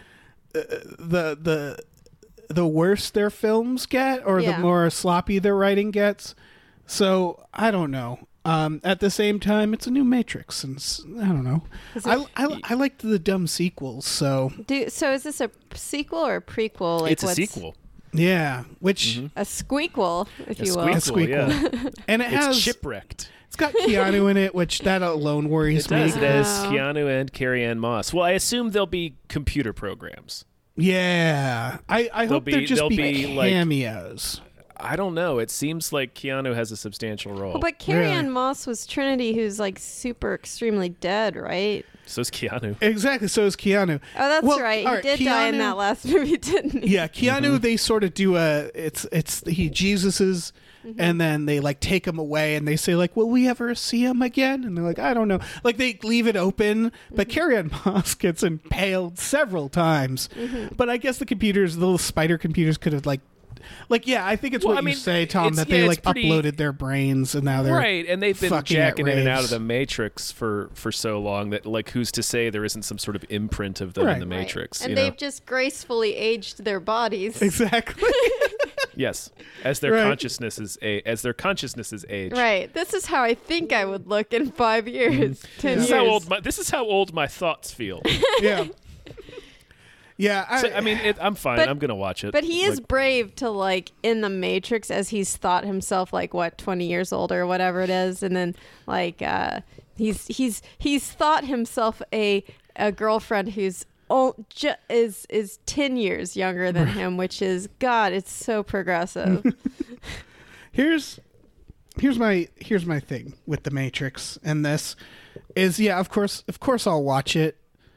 the worse their films get, or Yeah. the more sloppy their writing gets. So I don't know. At the same time, it's a new Matrix, and I don't know. I liked the dumb sequels, so So is this a sequel or a prequel? Like It's a what's- sequel. yeah. Which A squeakquel, if A you will. squeakquel, yeah. and it It's has Shipwrecked. it's got Keanu in it, which that alone worries It does. me. It has Wow. Keanu and Carrie Ann Moss. Well, I assume they'll be computer programs. Yeah, I hope they'll just they'll be be, like- cameos. I don't know. It seems like Keanu has a substantial role. Well, but Carrie Really? Ann Moss was Trinity, who's like super extremely dead, right? So's Keanu. Exactly. So is Keanu. Oh, that's Well, right. He all right, did die in Keanu- that last movie, didn't he? Yeah, Keanu. They sort of do he Jesus's, and then they like take him away, and they say like, "Will we ever see him again?" And they're like, "I don't know." Like they leave it open, but Carrie Ann Moss gets impaled several times. But I guess the computers, the little spider computers, could have like yeah. I think it's Well, what I mean, you say, Tom, it's- that yeah, they it's like pretty- uploaded their brains, and now they're Right, and they've been fucking at jacking in and out of raves. the Matrix for so long that like who's to say there isn't some sort of imprint of them Right. in the Right. Matrix? And you know? they've just gracefully aged their bodies. exactly. Yes, as their Right. consciousnesses age. Right. This is how I think I would look in 5 years, 10 This years. is how old my thoughts feel. yeah. Yeah. So, I mean, I'm fine. But- I'm gonna watch it. But he is Like, brave to like in the Matrix, as he's thought himself like what 20 years old or whatever it is, and then like he's thought himself a girlfriend who's is 10 years younger than him, which is God. It's so progressive. here's my thing with the Matrix, and this is of course I'll watch it.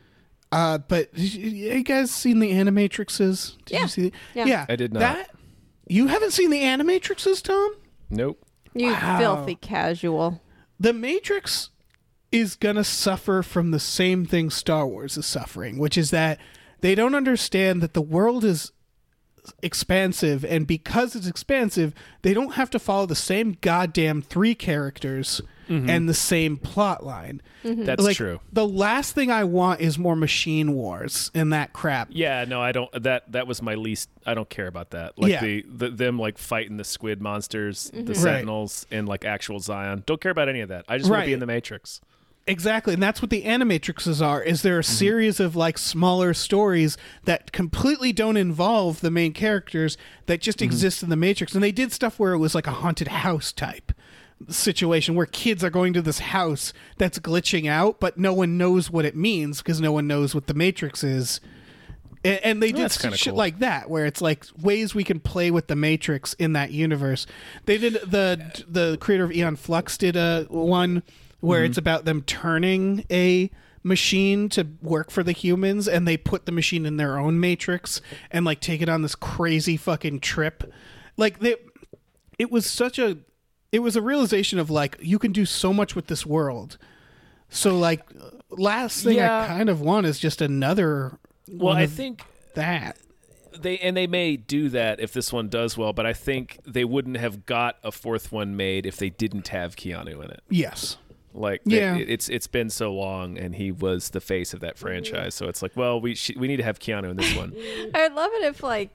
But you guys seen the Animatrixes? Did Yeah. you see? Yeah. I did not. You haven't seen the Animatrixes, Tom? Nope. You Wow. filthy casual. The Matrix is gonna suffer from the same thing Star Wars is suffering, which is that they don't understand that the world is expansive, and because it's expansive, they don't have to follow the same goddamn 3 characters and the same plot line. That's Like, true. the last thing I want is more machine wars and that crap. Yeah, no, I don't. That was my least. I don't care about that. Like Yeah. them like fighting the squid monsters, the Right. Sentinels, and like actual Zion. Don't care about any of that. I just want to be Right. in the Matrix. Exactly, and that's what the Animatrixes are. Is there a series of like smaller stories that completely don't involve the main characters that just exist in the Matrix? And they did stuff where it was like a haunted house type situation where kids are going to this house that's glitching out, but no one knows what it means because no one knows what the Matrix is. And they did That's kinda shit cool. like that, where it's like ways we can play with the Matrix in that universe. They did the creator of Aeon Flux did a one where it's about them turning a machine to work for the humans, and they put the machine in their own Matrix and like take it on this crazy fucking trip. Like it was a realization of like you can do so much with this world. So like last thing Yeah. I kind of want is just another. Well, one I of think that. they may do that if this one does well, but I think they wouldn't have got a 4th one made if they didn't have Keanu in it. Yes. Like, Yeah. it's been so long, and he was the face of that franchise. So it's like, well, we need to have Keanu in this one. I would love it if like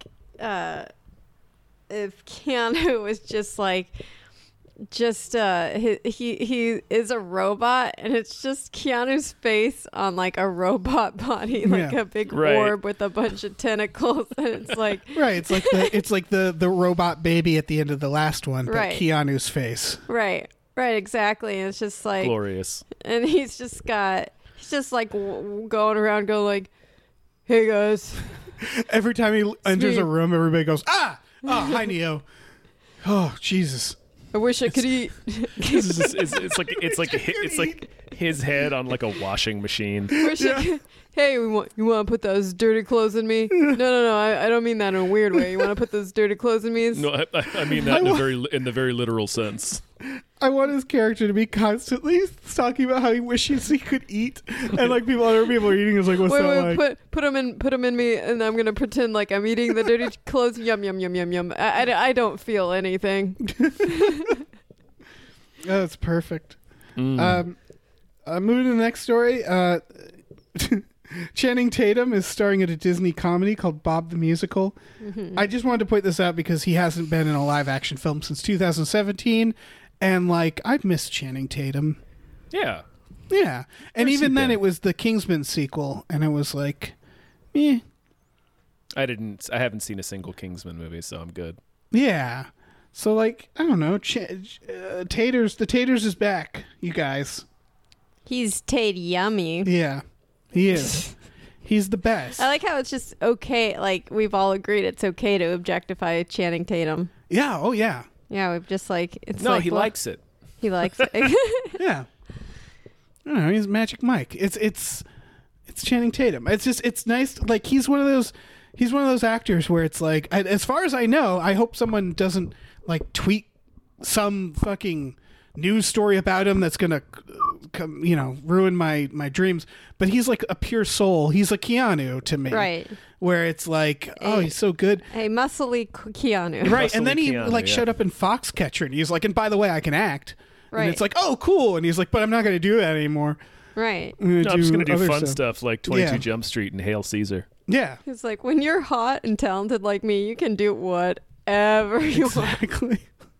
if Keanu was just like he is a robot, and it's just Keanu's face on like a robot body, like Yeah. a big Right. orb with a bunch of tentacles, and it's like Right. It's like the robot baby at the end of the last one, but Right. Keanu's face. right, exactly, and it's just like, Glorious. and he's just like going around going like, hey guys, Every time he enters me. a room, everybody goes, ah! Oh, hi, Neo. Oh, Jesus. I wish I could eat. It's like his head on like a washing machine. Wish I could. Hey, you want to put those dirty clothes in me? No. I don't mean that in a weird way. You want to put those dirty clothes in me? No, I mean that in the very literal sense. I want his character to be constantly talking about how he wishes he could eat, and like other people are eating. Is like, what's that like? Put them in me, and I'm gonna pretend like I'm eating the dirty clothes. Yum yum yum yum yum. I don't feel anything. Oh, that's perfect. Moving to the next story. Channing Tatum is starring in a Disney comedy called Bob the Musical. I just wanted to point this out because he hasn't been in a live action film since 2017, and like I've missed Channing Tatum. Yeah. Yeah, and Where's even he then been? it was the Kingsman sequel, and it was like, eh. I haven't seen a single Kingsman movie, so I'm good. Yeah. So like I don't know. Taters, the Taters is back, you guys. He's Tate Yummy. Yeah, he is. He's the best. I like how it's just okay. Like we've all agreed it's okay to objectify Channing Tatum. Yeah. Oh yeah. Yeah, we've just like it's No, like he well, likes it. He likes it. Yeah. I don't know. He's Magic Mike. It's Channing Tatum. It's nice. Like he's one of those actors where it's like, as far as I know, I hope someone doesn't like tweet some fucking news story about him that's gonna ruin my dreams. But he's like a pure soul. He's a Keanu to me. Right. Where it's like, oh, he's so good. A muscly Keanu. Right. Muscly And then he Keanu, showed up in Foxcatcher, and he's like, and by the way, I can act. Right. And it's like, oh, cool. And he's like, but I'm not going to do that anymore. Right. No, I'm just gonna do other fun stuff like 22 Yeah. Jump Street and Hail Caesar. Yeah. He's like, when you're hot and talented like me, you can do whatever you want. Exactly.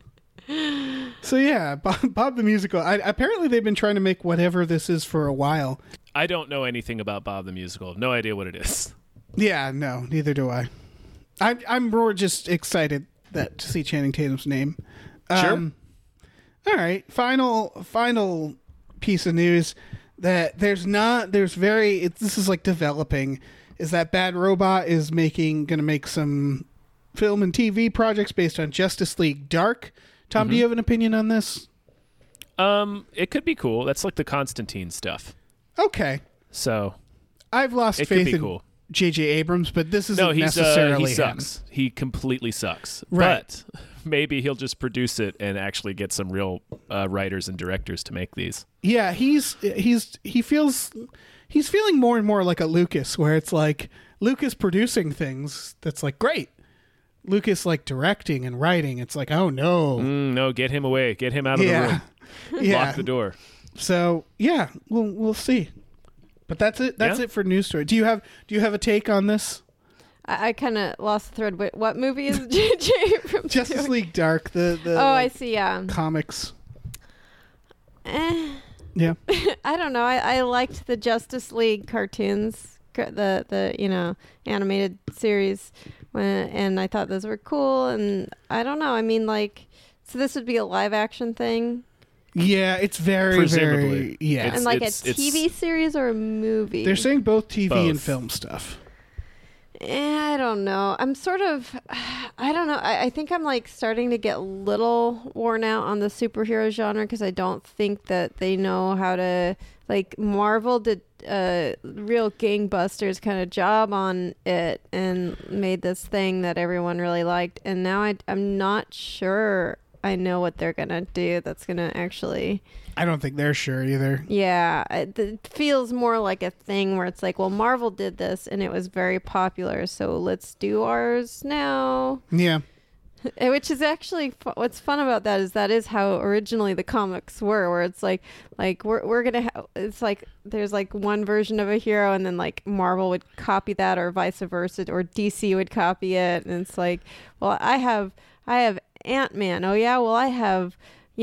So yeah, Bob the Musical. Apparently they've been trying to make whatever this is for a while. I don't know anything about Bob the Musical. No idea what it is. Yeah, no, neither do I. I'm more just excited to see Channing Tatum's name. Sure. All right, final piece of news that this is like developing is that Bad Robot is going to make some film and TV projects based on Justice League Dark. Tom, do you have an opinion on this? It could be cool. That's like the Constantine stuff. Okay. So I've lost It could faith be in J.J. J.J. Abrams, but this isn't No, necessarily he him. sucks. He completely sucks. Right. But maybe he'll just produce it and actually get some real writers and directors to make these. Yeah, he's feeling more and more like a Lucas, where it's like Lucas producing things that's like great. Lucas like directing and writing. It's like, oh no. No, get him away. Get him out of the room. Yeah. Lock the door. So yeah, we'll see. But that's it. That's it for news story. Do you have a take on this? I kind of lost the thread. What movie is J.J. Abrams Justice doing? League Dark. The I see. Yeah. comics. Eh, Yeah. I don't know. I liked the Justice League cartoons, the animated series, and I thought those were cool. And I don't know. I mean, like, so this would be a live action thing. Yeah, it's very, Presumably. very yeah. And like a TV series or a movie? They're saying both TV and Both. film stuff. I don't know. I'm sort of, I don't know. I think I'm like starting to get a little worn out on the superhero genre because I don't think that they know how to, like, Marvel did a real gangbusters kind of job on it and made this thing that everyone really liked. And now I'm not sure I know what they're going to do that's going to actually... I don't think they're sure either. Yeah, it feels more like a thing where it's like, well, Marvel did this and it was very popular, so let's do ours now. Yeah. Which is actually what's fun about that is how originally the comics were, where it's like we're gonna have, it's like there's like one version of a hero and then like Marvel would copy that or vice versa, or DC would copy it, and it's like, well, I have Ant-Man. Oh yeah, well I have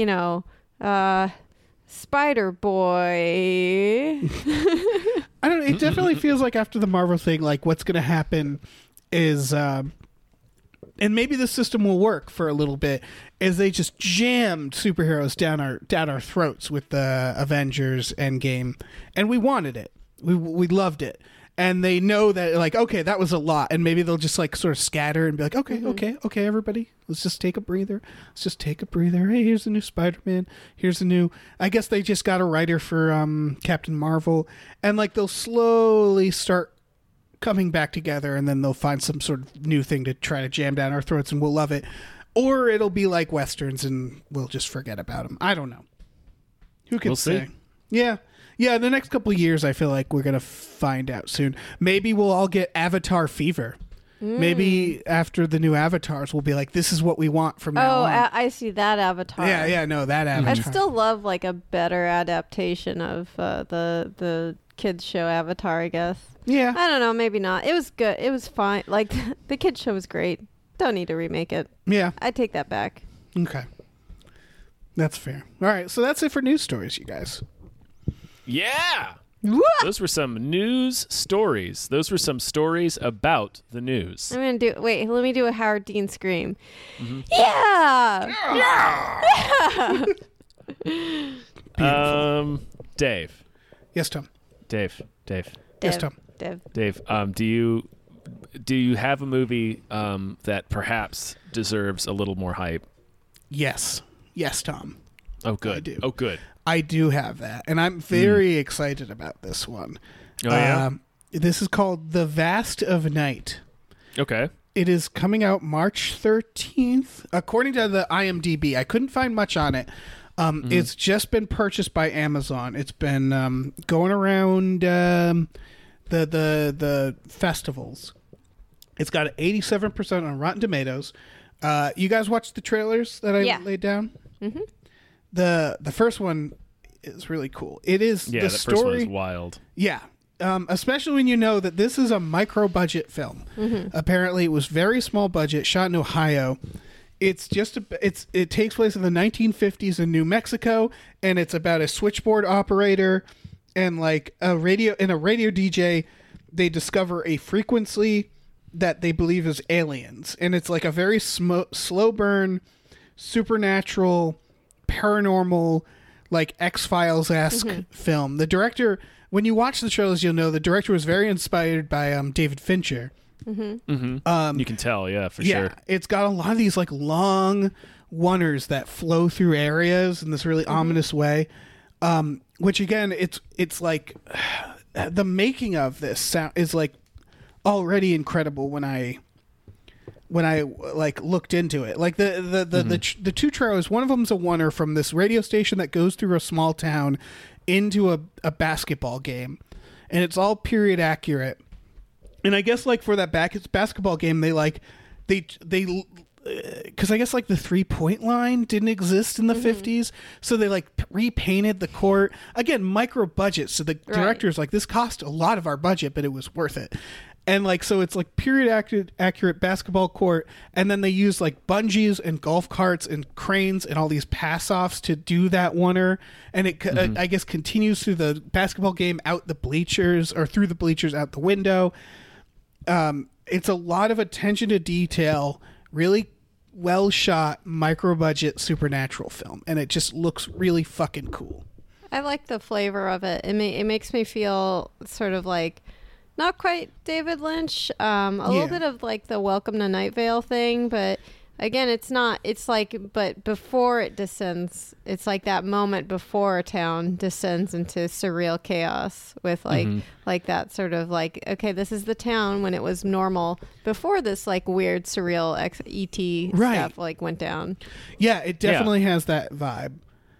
Spider-Boy. I don't know. It definitely feels like after the Marvel thing, like what's going to happen is, and maybe the system will work for a little bit, is they just jammed superheroes down our throats with the Avengers Endgame, and we wanted it. We loved it. And they know that, like, okay, that was a lot, and maybe they'll just like sort of scatter and be like, okay, everybody, let's just take a breather. Hey, here's the new Spider-Man. Here's the new. I guess they just got a writer for Captain Marvel, and like they'll slowly start coming back together, and then they'll find some sort of new thing to try to jam down our throats, and we'll love it. Or it'll be like Westerns, and we'll just forget about them. I don't know. Who can say? Yeah. Yeah, the next couple of years, I feel like we're going to find out soon. Maybe we'll all get Avatar fever. Maybe after the new Avatars, we'll be like, this is what we want from now on. I see that Avatar. Yeah, no, that Avatar. I'd still love like a better adaptation of the kids show Avatar, I guess. Yeah. I don't know, maybe not. It was good. It was fine. Like, the kids show was great. Don't need to remake it. Yeah. I take that back. Okay. That's fair. All right, so that's it for news stories, you guys. Yeah. Those were some news stories. Those were some stories about the news. I'm going to let me do a Howard Dean scream. Mm-hmm. Yeah! Dave. Yes, Tom. Dave. Yes, Tom. Dave, do you have a movie that perhaps deserves a little more hype? Yes, Tom. Oh, good. I do. Oh, good. I do have that, and I'm very excited about this one. Oh, yeah? This is called The Vast of Night. Okay. It is coming out March 13th. According to the IMDb, I couldn't find much on it. It's just been purchased by Amazon. It's been going around the festivals. It's got an 87% on Rotten Tomatoes. You guys watched the trailers that I laid down? Mm-hmm. The first one is really cool. It is the story. First one is wild. Yeah. Especially when you know that this is a micro budget film. Mm-hmm. Apparently, it was very small budget, shot in Ohio. It's just it takes place in the 1950s in New Mexico, and it's about a switchboard operator and like a radio DJ. They discover a frequency that they believe is aliens, and it's like a very slow burn, supernatural, paranormal, like X-Files-esque film. The director, when you watch the trailers, you'll know the director was very inspired by David Fincher. You can tell, for sure. It's got a lot of these like long oneers that flow through areas in this really ominous way. Which again, it's like the making of this sound is like already incredible when I like looked into it. Like the two trailers, one of them's a oneer from this radio station that goes through a small town into a basketball game, and it's all period accurate. And I guess like for that basketball game, they because I guess like the 3-point line didn't exist in the 50s, so they like repainted the court again, micro budget. So the director's like, this cost a lot of our budget, but it was worth it. And like, so it's like period accurate basketball court, and then they use like bungees and golf carts and cranes and all these pass offs to do that oneer. And it I guess continues through the basketball game out the bleachers, or through the bleachers out the window. It's a lot of attention to detail, really well shot, micro budget supernatural film, and it just looks really fucking cool. I like the flavor of it. It makes me feel sort of like not quite David Lynch, a little bit of like the Welcome to Night Vale thing, but again, it's not. It's like, but before it descends, it's like that moment before a town descends into surreal chaos with like like that sort of like, okay, this is the town when it was normal before this like weird surreal ET stuff like went down. Yeah, it definitely has that vibe.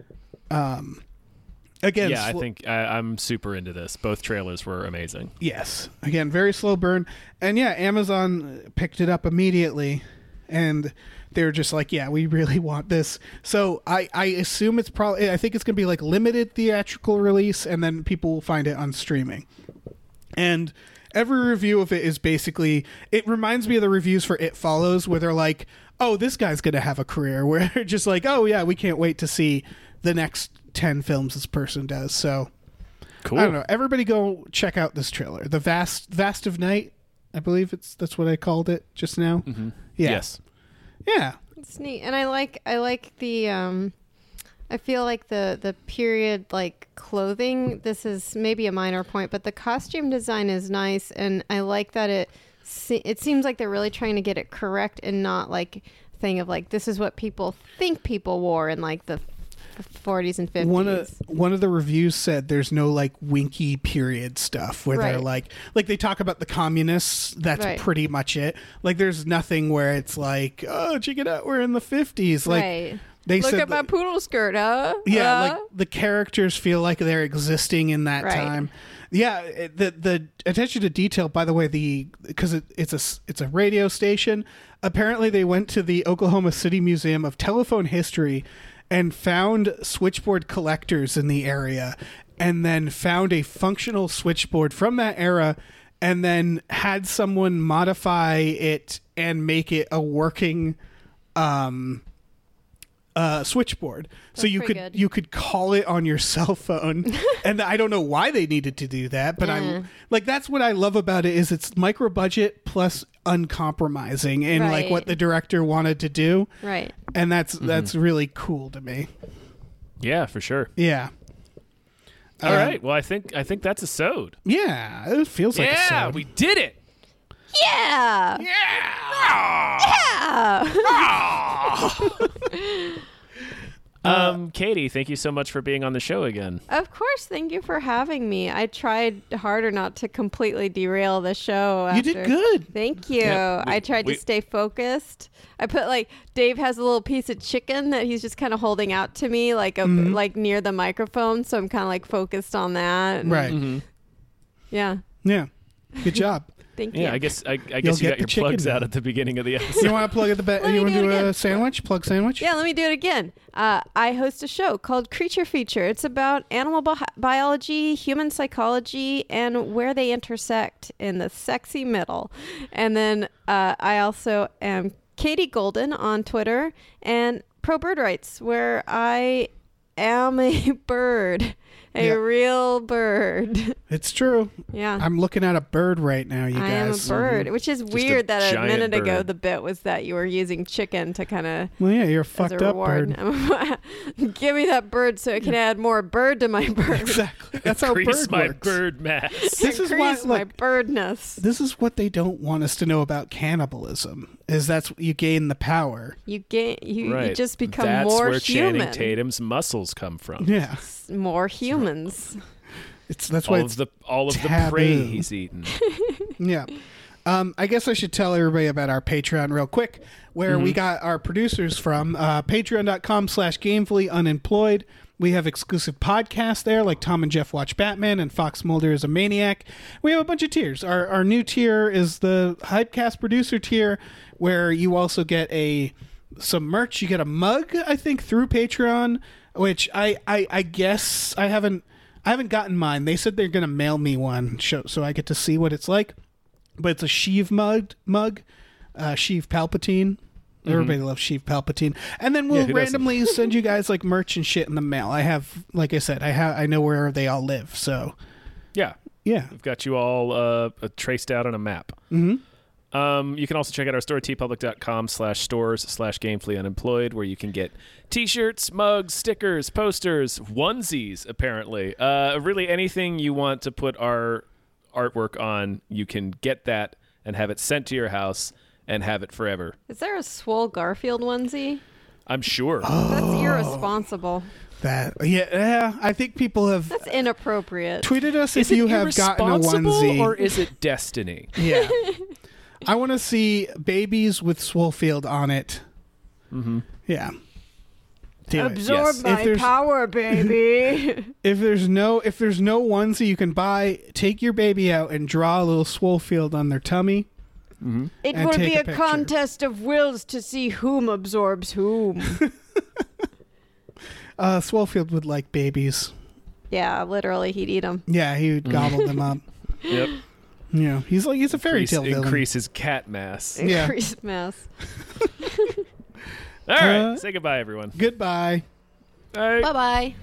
Again, yeah, I think I'm super into this. Both trailers were amazing. Yes, again, very slow burn, and yeah, Amazon picked it up immediately. And they were just like, yeah, we really want this. So I assume it's probably, I think it's going to be like limited theatrical release, and then people will find it on streaming. And every review of it is basically, it reminds me of the reviews for It Follows, where they're like, oh, this guy's going to have a career. Where they're just like, oh yeah, we can't wait to see the next 10 films this person does. So cool. I don't know. Everybody go check out this trailer. The Vast of Night, I believe that's what I called it just now. Mm-hmm. Yeah. Yes. Yeah. It's neat. And I like the I feel like the period like clothing, this is maybe a minor point, but the costume design is nice, and I like that it seems like they're really trying to get it correct and not like a thing of like, this is what people think people wore in like the 40s and 50s. One of the reviews said there's no like winky period stuff where they're like they talk about the communists. That's pretty much it. Like there's nothing where it's like, oh, check it out, we're in the 50s. Like they look said at my poodle skirt, huh? Yeah, like the characters feel like they're existing in that time. Yeah, the attention to detail. By the way, because it's a radio station. Apparently, they went to the Oklahoma City Museum of Telephone History and found switchboard collectors in the area, and then found a functional switchboard from that era, and then had someone modify it and make it a working switchboard. That's so you could call it on your cell phone. And I don't know why they needed to do that, but I like, that's what I love about it, is it's micro budget uncompromising in like what the director wanted to do. Right. And that's really cool to me. Yeah, for sure. Yeah. All right. Well, I think that's a sode. Yeah, it feels like a sode. Yeah, we did it. Yeah. Katie, thank you so much for being on the show again. Of course, thank you for having me. I tried harder not to completely derail the show. You did good. Thank you. Yeah, I tried to stay focused. I put like, Dave has a little piece of chicken that he's just kind of holding out to me, like like near the microphone, so I'm kind of like focused on that. Right. Yeah. Yeah. Good job. Thank you. Yeah, I guess you got your plugs out at the beginning of the episode. You want to plug at the you want to do a sandwich? Plug sandwich? Yeah, let me do it again. I host a show called Creature Feature. It's about animal biology, human psychology, and where they intersect in the sexy middle. And then I also am Katie Golden on Twitter and Pro Bird Rights, where I am a bird. A real bird. It's true. Yeah. I'm looking at a bird right now, you guys. I am a bird, which is weird that a minute ago bird. the bit was that you were using chicken to kind of... Well, yeah, you're a fucked up bird. Give me that bird so I can add more bird to my bird. Exactly. That's how Increase bird my works. bird mass. This is why, Increase my birdness. This is what they don't want us to know about cannibalism, is that's you gain the power. You just become That's more where human. Channing Tatum's muscles come from. Yeah. More humans. That's why it's all of the taboo. prey he's eaten. Yeah. I guess I should tell everybody about our Patreon real quick, where we got our producers from. Patreon.com/gamefullyunemployed. We have exclusive podcasts there, like Tom and Jeff Watch Batman and Fox Mulder is a Maniac. We have a bunch of tiers. Our new tier is the Hypecast producer tier, where you also get some merch. You get a mug, I think, through Patreon, which I guess I haven't gotten mine. They said they're going to mail me one, so I get to see what it's like. But it's a Sheev mug, Sheev Palpatine. Everybody loves Sheev Palpatine. And then we'll randomly send you guys like merch and shit in the mail. I have, like I said, I know where they all live. So yeah, we've got you all traced out on a map. Mm-hmm. You can also check out our store, tpublic.com/stores/gamefullyunemployed, where you can get T-shirts, mugs, stickers, posters, onesies. Apparently, really anything you want to put our artwork on, you can get that and have it sent to your house and have it forever. Is there a Swole Garfield onesie? I'm sure. That's irresponsible. I think people have That's inappropriate. tweeted us if you have gotten a onesie, or is it destiny? Yeah. I want to see babies with Swolefield on it. Mm-hmm. Yeah. Absorb my power, baby. If there's no onesie you can buy, take your baby out and draw a little Swolefield on their tummy. Mm-hmm. It will be a contest of wills to see whom absorbs whom. Swolefield would like babies. Yeah, literally, he'd eat them. Yeah, he would gobble them up. Yep. Yeah, he's a fairy tale villain. Increase his cat mass. Increase mass. All right, say goodbye, everyone. Goodbye. Bye. Bye-bye.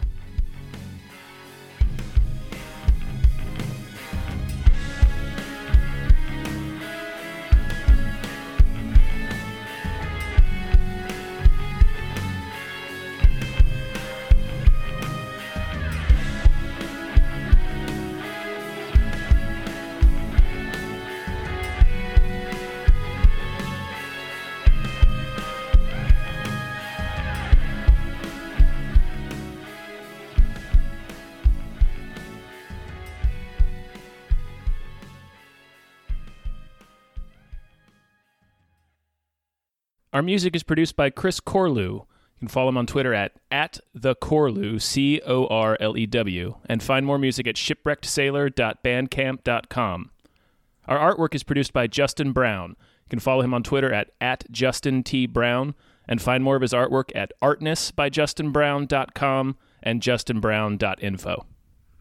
Our music is produced by Chris Corlew. You can follow him on Twitter at @thecorlew, CORLEW, and find more music at shipwreckedsailor.bandcamp.com. Our artwork is produced by Justin Brown. You can follow him on Twitter at @JustinTBrown, and find more of his artwork at artnessbyjustinbrown.com and justinbrown.info.